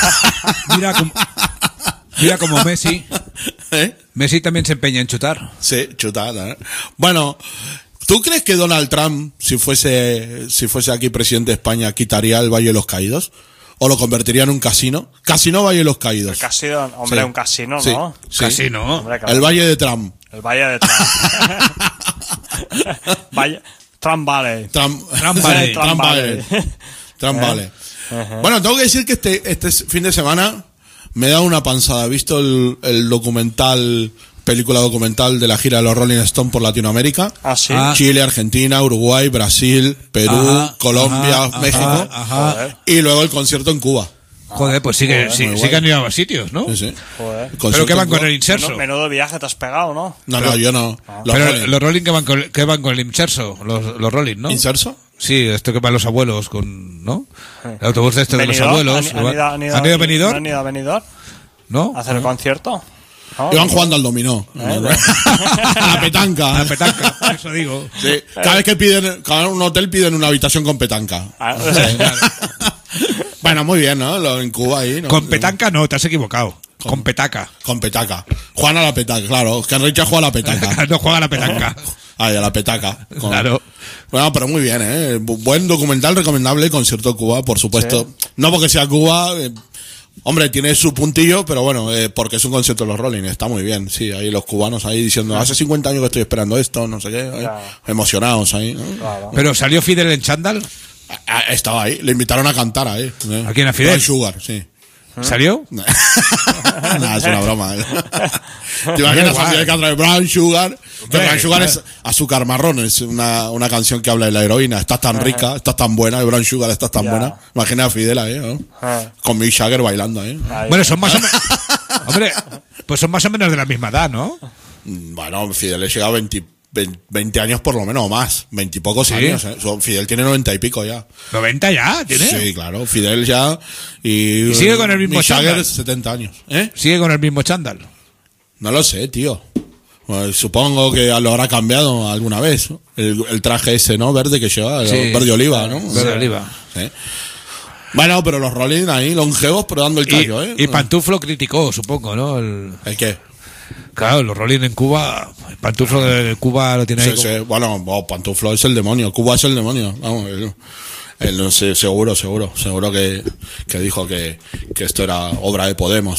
[SPEAKER 8] Mira como Messi. Messi también se empeña en chutar.
[SPEAKER 9] Sí, chutar. Bueno, ¿tú crees que Donald Trump, si fuese aquí presidente de España, quitaría el Valle de los Caídos? ¿O lo convertiría en un casino? Casino Valle de los Caídos.
[SPEAKER 7] El casino, hombre, sí. Un casino, ¿no?
[SPEAKER 9] Sí.
[SPEAKER 8] Casino.
[SPEAKER 7] Hombre, claro.
[SPEAKER 9] El Valle de Trump.
[SPEAKER 7] El Valle de Trump. Trump Valley.
[SPEAKER 9] Trump Valley. Bueno, tengo que decir que este fin de semana me he dado una panzada. He visto el película documental de la gira de los Rolling Stones por Latinoamérica.
[SPEAKER 7] ¿Ah, sí?
[SPEAKER 9] Chile, Argentina, Uruguay, Brasil, Perú, Colombia, México. Y luego el concierto en Cuba.
[SPEAKER 8] Joder, pues sí que han ido a sitios, ¿no?
[SPEAKER 9] Sí.
[SPEAKER 7] Joder.
[SPEAKER 8] Pero que van con el inserso.
[SPEAKER 7] Menudo viaje te has pegado, ¿no?
[SPEAKER 9] No, yo no.
[SPEAKER 8] Los Rolling que van con el inserso, los Rolling, ¿no?
[SPEAKER 9] ¿Inserso?
[SPEAKER 8] Sí, esto que van los abuelos con, ¿no? El autobús de de los abuelos.
[SPEAKER 7] ¿Han ido a Benidorm? ¿Han ido a Benidorm?
[SPEAKER 8] ¿No?
[SPEAKER 7] ¿A hacer el concierto?
[SPEAKER 9] No, iban jugando al dominó. A la petanca.
[SPEAKER 8] A la petanca, eso digo.
[SPEAKER 9] Sí. Cada un hotel piden una habitación con petanca. Bueno, muy bien, ¿no? En Cuba ahí, ¿no?
[SPEAKER 8] Con petanca no, te has equivocado. Con petaca.
[SPEAKER 9] Con petaca. Juegan a la petaca, claro. Que Richard juega a la petaca.
[SPEAKER 8] No juega a la petanca.
[SPEAKER 9] A la petaca.
[SPEAKER 8] Claro.
[SPEAKER 9] Bueno, pero muy bien, Buen documental, recomendable, concierto de Cuba, por supuesto. Sí. No porque sea Cuba, hombre, tiene su puntillo, pero bueno, porque es un concierto de los Rolling, está muy bien. Sí, ahí los cubanos ahí diciendo, hace 50 años que estoy esperando esto, no sé qué, emocionados ahí. ¿No?
[SPEAKER 7] Claro.
[SPEAKER 8] ¿Pero salió Fidel en chándal?
[SPEAKER 9] Estaba ahí, le invitaron a cantar ahí.
[SPEAKER 8] ¿A quién, a Fidel?
[SPEAKER 9] Brown Sugar, sí.
[SPEAKER 8] ¿Salió?
[SPEAKER 9] Nah, es una broma. ¿Te imaginas a Fidel cantar Brown Sugar? Que Brown Sugar es azúcar marrón, es una canción que habla de la heroína. Estás tan rica, estás tan buena, y Brown Sugar estás tan buena. Imagina a Fidel ahí, ¿no? Con Mick Jagger bailando ahí.
[SPEAKER 8] Bueno, son más o menos... Hombre, pues son más o menos de la misma edad, ¿no?
[SPEAKER 9] Bueno, Fidel le llega a 20 años por lo menos, o más. 20 y pocos años, Fidel tiene 90 y pico ya.
[SPEAKER 8] ¿90 ya tiene?
[SPEAKER 9] Sí, claro. Fidel ya. Y
[SPEAKER 8] sigue con el mismo chándal.
[SPEAKER 9] 70 años.
[SPEAKER 8] ¿Sigue con el mismo chándal?
[SPEAKER 9] No lo sé, tío. Pues supongo que lo habrá cambiado alguna vez. El traje ese, ¿no? Verde que lleva. Verde oliva, ¿no?
[SPEAKER 8] Verde oliva.
[SPEAKER 9] Sí. Bueno, pero los Rolling ahí, longevos, pero dando el callo,
[SPEAKER 8] Y Pantuflo criticó, supongo, ¿no? ¿El
[SPEAKER 9] qué?
[SPEAKER 8] Claro, los Rolling en Cuba, el Pantuflo de Cuba lo tiene ahí.
[SPEAKER 9] Sí. Bueno, Pantuflo es el demonio, Cuba es el demonio. Vamos, él no sé, seguro que dijo que esto era obra de Podemos.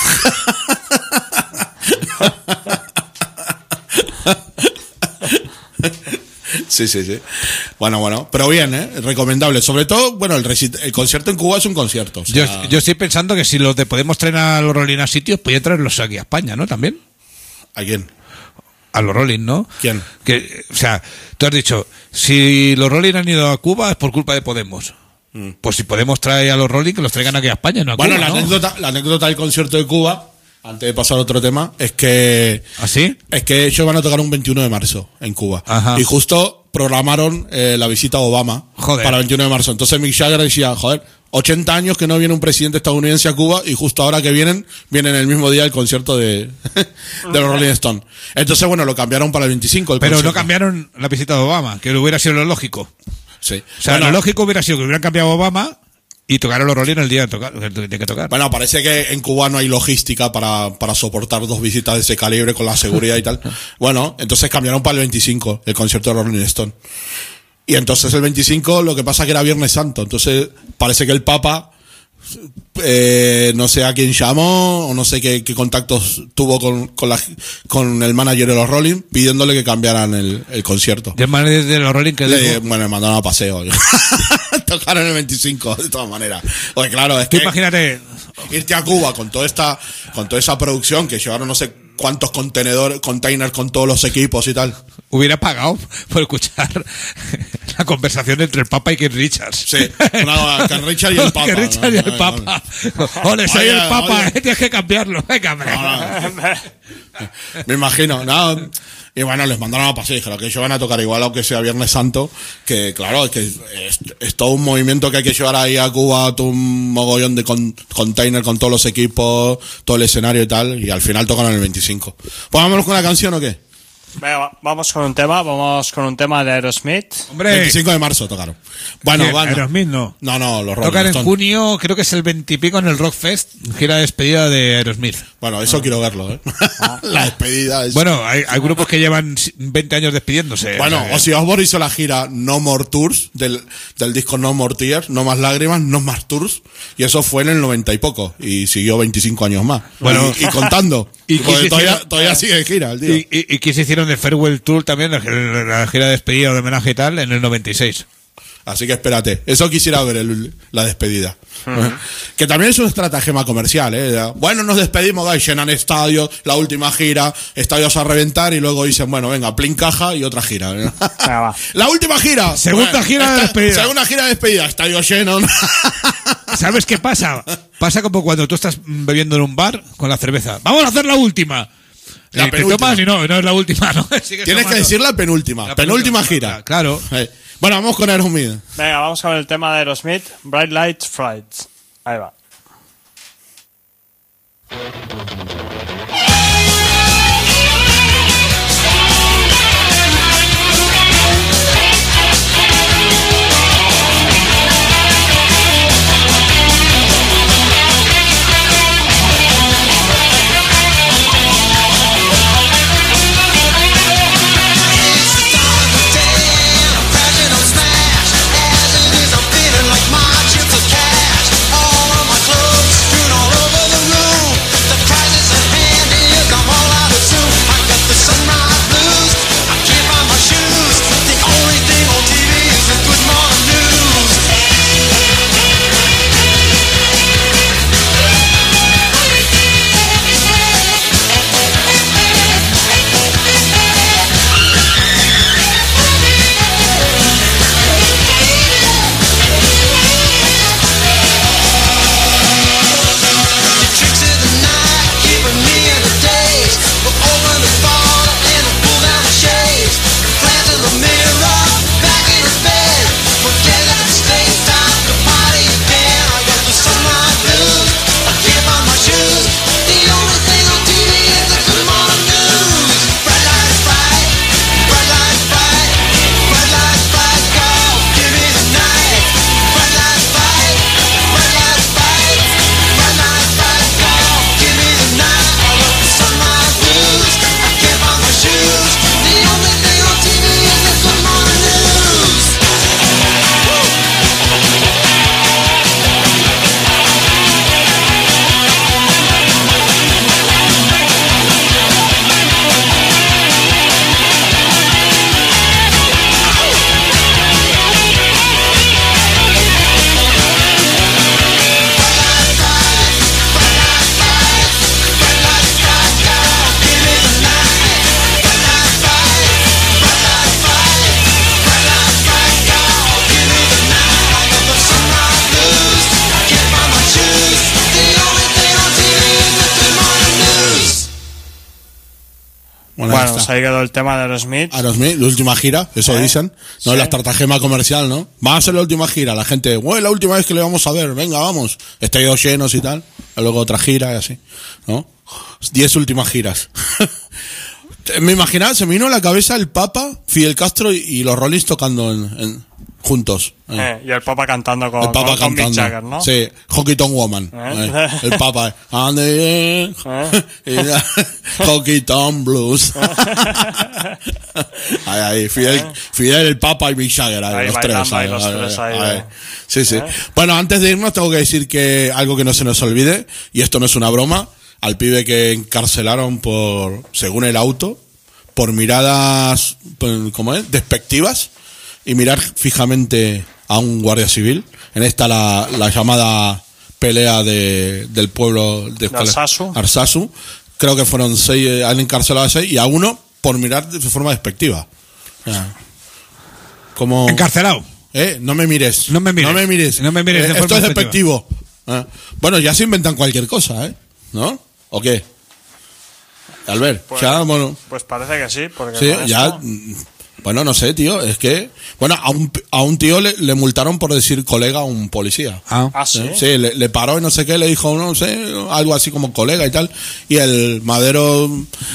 [SPEAKER 9] Sí. Bueno, pero bien, recomendable. Sobre todo, bueno, el concierto en Cuba es un concierto. O sea...
[SPEAKER 8] yo estoy pensando que si los de Podemos traen a los Rolling a sitios, podrían traerlos aquí a España, ¿no? También.
[SPEAKER 9] ¿A quién?
[SPEAKER 8] A los Rolling, ¿no?
[SPEAKER 9] ¿Quién?
[SPEAKER 8] O sea, tú has dicho, si los Rolling han ido a Cuba es por culpa de Podemos. Pues si Podemos traer a los Rolling, que los traigan aquí a España, no a Cuba,
[SPEAKER 9] la anécdota del concierto de Cuba, antes de pasar a otro tema, es que...
[SPEAKER 8] ¿Ah, sí?
[SPEAKER 9] Es que ellos van a tocar un 21 de marzo en Cuba.
[SPEAKER 8] Ajá.
[SPEAKER 9] Y justo programaron la visita a Obama para el 21 de marzo. Entonces Mick Jagger decía, 80 años que no viene un presidente estadounidense a Cuba y justo ahora que vienen el mismo día el concierto de los Rolling Stones. Entonces, bueno, lo cambiaron para el 25.
[SPEAKER 8] Pero no cambiaron la visita de Obama, que hubiera sido lo lógico.
[SPEAKER 9] Sí.
[SPEAKER 8] O sea, lo lógico hubiera sido que hubieran cambiado a Obama y tocaron los Rolling el día de que tocar.
[SPEAKER 9] Bueno, parece que en Cuba no hay logística para soportar 2 visitas de ese calibre con la seguridad y tal. Bueno, entonces cambiaron para el 25 el concierto de los Rolling Stones. Y entonces el 25 lo que pasa que era Viernes Santo. Entonces parece que el Papa, no sé a quién llamó o no sé qué contactos tuvo con el manager de los Rolling pidiéndole que cambiaran el concierto.
[SPEAKER 8] ¿Y el manager de los Rolling que dijo?
[SPEAKER 9] Bueno, me mandaron a paseo. Tocaron el 25 de todas maneras. Oye, claro, es que
[SPEAKER 8] imagínate
[SPEAKER 9] irte a Cuba con toda esa producción que llevaron no sé cuántos containers con todos los equipos y tal.
[SPEAKER 8] Hubiera pagado por escuchar la conversación entre el Papa y Keith Richards.
[SPEAKER 9] Sí, Keith Richards y el Papa.
[SPEAKER 8] Keith Richards y el Papa. Ole, soy el Papa, tienes que cambiarlo. Venga, hombre.
[SPEAKER 9] Me imagino, Y bueno, les mandaron a paseo y dijeron que ellos van a tocar igual aunque sea Viernes Santo, que claro, es que es todo un movimiento que hay que llevar ahí a Cuba, todo un mogollón de container con todos los equipos, todo el escenario y tal, y al final tocan en el 25. Pues vámonos con la canción ¿o qué?
[SPEAKER 7] Venga, vamos con un tema de Aerosmith.
[SPEAKER 8] Hombre,
[SPEAKER 9] 25 de marzo tocaron. Bueno,
[SPEAKER 8] ¿quién?
[SPEAKER 9] van.
[SPEAKER 8] Aerosmith no.
[SPEAKER 9] No, los Rolling
[SPEAKER 8] Tocan en
[SPEAKER 9] Stones.
[SPEAKER 8] junio, creo que es el 20 y pico en el Rockfest, gira de despedida de Aerosmith.
[SPEAKER 9] Bueno, eso quiero verlo, ¿eh? La despedida es...
[SPEAKER 8] Bueno, hay grupos que llevan 20 años despidiéndose.
[SPEAKER 9] Bueno, Ozzy Osbourne hizo la gira No More Tours del disco No More Tears, No Más Lágrimas, No Más Tours, y eso fue en el 90 y poco, y siguió 25 años más.
[SPEAKER 8] Bueno,
[SPEAKER 9] y contando.
[SPEAKER 8] y
[SPEAKER 9] porque todavía sigue en gira el tío.
[SPEAKER 8] Y que se hicieron de Farewell Tour también, la gira de despedida o de homenaje y tal, en el 96.
[SPEAKER 9] Así que espérate, eso quisiera ver la despedida. Que también es un estratagema comercial, ¿eh? Bueno, nos despedimos, guys, llenan estadios, la última gira, estadios a reventar y luego dicen, bueno, venga, plin caja y otra gira.
[SPEAKER 7] Va.
[SPEAKER 9] La última gira.
[SPEAKER 8] Segunda gira de despedida.
[SPEAKER 9] Segunda gira de despedida, estadio lleno.
[SPEAKER 8] ¿Sabes qué pasa? Pasa como cuando tú estás bebiendo en un bar con la cerveza. ¡Vamos a hacer la última!
[SPEAKER 9] La
[SPEAKER 8] te
[SPEAKER 9] penúltima.
[SPEAKER 8] tomas y no es la última, ¿no? Sigues
[SPEAKER 9] Tienes
[SPEAKER 8] tomando.
[SPEAKER 9] que decir la penúltima.
[SPEAKER 8] La
[SPEAKER 9] penúltima gira.
[SPEAKER 8] Claro.
[SPEAKER 9] Bueno, vamos con Aerosmith.
[SPEAKER 7] Venga, vamos con el tema de Aerosmith, Bright Lights Frights. Ahí va. Bueno, se ha quedado el tema de Aerosmith.
[SPEAKER 9] Aerosmith, la última gira, eso dicen. No, la estratagema comercial, ¿no? Va a ser la última gira. La gente, bueno, la última vez que le vamos a ver, venga, vamos. Estadios llenos y tal. Y luego otra gira y así, ¿no? 10 últimas giras. Me imaginaba, se me vino a la cabeza el Papa, Fidel Castro y los Rollins tocando juntos.
[SPEAKER 7] Y el Papa cantando con,
[SPEAKER 9] el Papa
[SPEAKER 7] con Mick
[SPEAKER 9] cantando.
[SPEAKER 7] Jagger, ¿no?
[SPEAKER 9] Sí, Honky Tonk Woman. El Papa. Honky Tonk Blues. ahí, Fidel, el Papa y Mick Jagger. Ahí, los tres. Ahí. Sí. Bueno, antes de irnos tengo que decir que algo que no se nos olvide, y esto no es una broma, al pibe que encarcelaron por, según el auto, por miradas, ¿cómo es? Despectivas, y mirar fijamente a un guardia civil. En esta la llamada pelea del pueblo de Arsasu. Creo que fueron 6, han encarcelado a 6 y a uno por mirar de forma despectiva. O sea, como
[SPEAKER 8] encarcelado.
[SPEAKER 9] No me mires.
[SPEAKER 8] No me mires.
[SPEAKER 9] Esto es despectivo. Bueno, ya se inventan cualquier cosa, ¿no? ¿O qué? Albert,
[SPEAKER 7] Pues,
[SPEAKER 9] ya, bueno.
[SPEAKER 7] Pues parece que sí, porque
[SPEAKER 9] Sí,
[SPEAKER 7] con
[SPEAKER 9] ya.
[SPEAKER 7] esto-
[SPEAKER 9] Bueno, no sé, tío. Es que. Bueno, a un tío le multaron por decir colega a un policía.
[SPEAKER 7] Ah, sí.
[SPEAKER 9] Sí, le paró y no sé qué, le dijo, no sé, algo así como colega y tal. Y el madero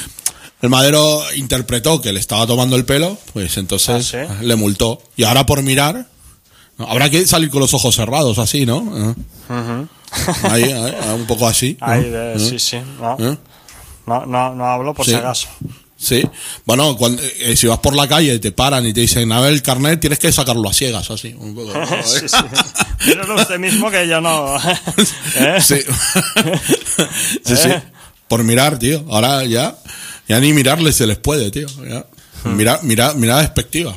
[SPEAKER 9] interpretó que le estaba tomando el pelo, pues entonces
[SPEAKER 7] Ah, ¿sí?
[SPEAKER 9] le multó. Y ahora por mirar, ¿no? Habrá que salir con los ojos cerrados, así, ¿no?
[SPEAKER 7] Ujú.
[SPEAKER 9] Ahí, un poco así. ¿no?
[SPEAKER 7] Ahí sí, sí. No,
[SPEAKER 9] ¿Eh?
[SPEAKER 7] no hablo por
[SPEAKER 9] Sí.
[SPEAKER 7] si acaso.
[SPEAKER 9] Sí, bueno, si vas por la calle te paran y te dicen, a ver el carnet, tienes que sacarlo a ciegas, así, un poco. ¿no?
[SPEAKER 7] Sí, sí. Míralo usted mismo que yo no. ¿Eh?
[SPEAKER 9] Sí. Sí, sí. Por mirar, tío. Ahora ya ni mirarles se les puede, tío. Ya. Mirada despectiva.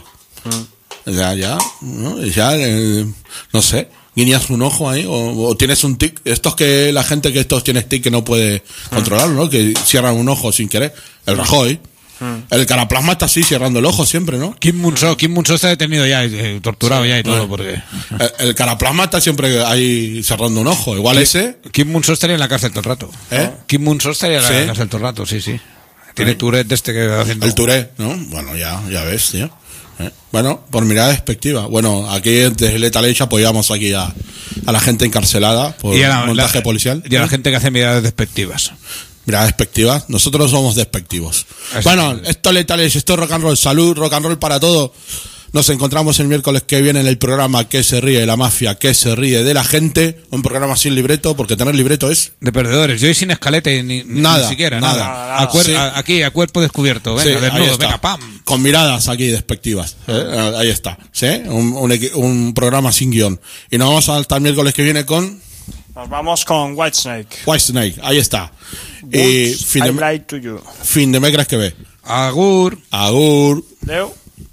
[SPEAKER 9] Ya, ¿no? Ya, no sé. Guiñas un ojo ahí, o tienes un tic. Estos que la gente que tienes tic que no puede controlarlo, ¿no? Que cierran un ojo sin querer. El Rajoy. El Caraplasma está así, cerrando el ojo siempre, ¿no?
[SPEAKER 8] Kim Mun-so está detenido ya, torturado ya y todo, porque...
[SPEAKER 9] El Caraplasma está siempre ahí cerrando un ojo. Igual ese...
[SPEAKER 8] Kim Mun-so estaría en la cárcel todo el rato. Kim Mun-so estaría en la
[SPEAKER 9] ¿Sí?
[SPEAKER 8] cárcel todo el rato, sí. Tiene Tourette de este que va haciendo...
[SPEAKER 9] El Tourette, ¿no? Bueno, ya ves, tío. Bueno, por mirada despectiva. Bueno, aquí desde Lethal Age apoyamos aquí a la gente encarcelada por
[SPEAKER 8] y a
[SPEAKER 9] montaje policial.
[SPEAKER 8] Y a la gente que hace miradas despectivas.
[SPEAKER 9] Mirada despectiva. Nosotros somos despectivos.
[SPEAKER 8] Así
[SPEAKER 9] Bueno,
[SPEAKER 8] es.
[SPEAKER 9] esto es Lethal Age, esto es rock and roll. Salud, rock and roll para todo. Nos encontramos el miércoles que viene en el programa Que se ríe la mafia, que se ríe de la gente. Un programa sin libreto, porque tener libreto es...
[SPEAKER 8] De perdedores. Yo hoy sin escalete, ni siquiera, nada.
[SPEAKER 9] Sí.
[SPEAKER 8] Aquí, a cuerpo descubierto. Venga,
[SPEAKER 9] Sí, ahí
[SPEAKER 8] desnudo,
[SPEAKER 9] está.
[SPEAKER 8] venga, pam.
[SPEAKER 9] Con miradas aquí despectivas. Ahí está. ¿Sí? Un programa sin guión. Y nos vamos hasta el miércoles que viene con
[SPEAKER 7] Nos vamos con Whitesnake.
[SPEAKER 9] Whitesnake. Ahí está. Y
[SPEAKER 7] I Lie to You.
[SPEAKER 9] fin de Mecras que ve.
[SPEAKER 8] Agur.
[SPEAKER 9] Agur.
[SPEAKER 7] Leo.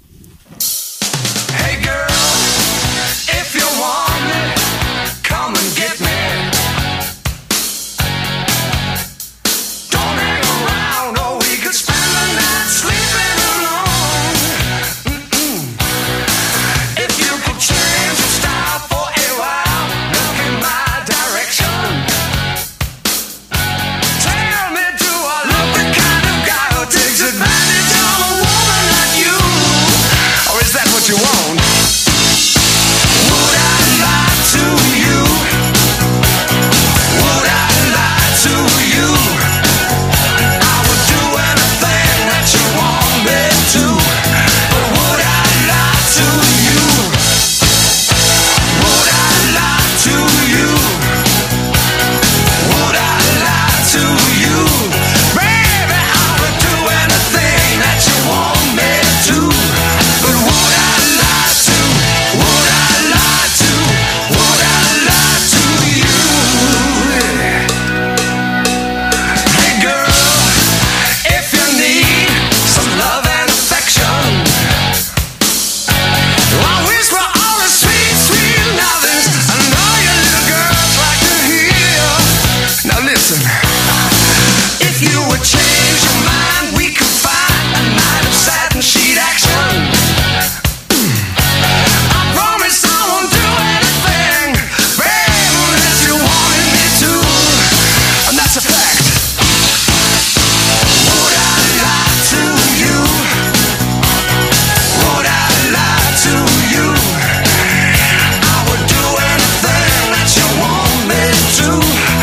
[SPEAKER 2] Hey girl, if you want me, come and get me. Don't hang around or we could spend the night sleeping alone. If you could change your style for a while, look in my direction. Tell me, do I look the kind of guy who takes advantage of a woman like you? Or is that what you want? Would I lie to you? Would I lie to you? I would do anything that you want me to. But would I lie to you? Would I lie to you? Would I lie to you? Baby, I would do anything that you want me to. But would I lie to? Would I lie to? Would I lie to you? Hey girl, if you need some love and affection, I whisper all the sweet, sweet lovings. I know your little girls like to hear. Now listen, if you would change your mind, we could find a night of satin sheet action. I promise I won't do anything, babe, unless you wanted me to, and that's a fact. Would I lie to you? Would I lie to you? I would do anything that you want me to.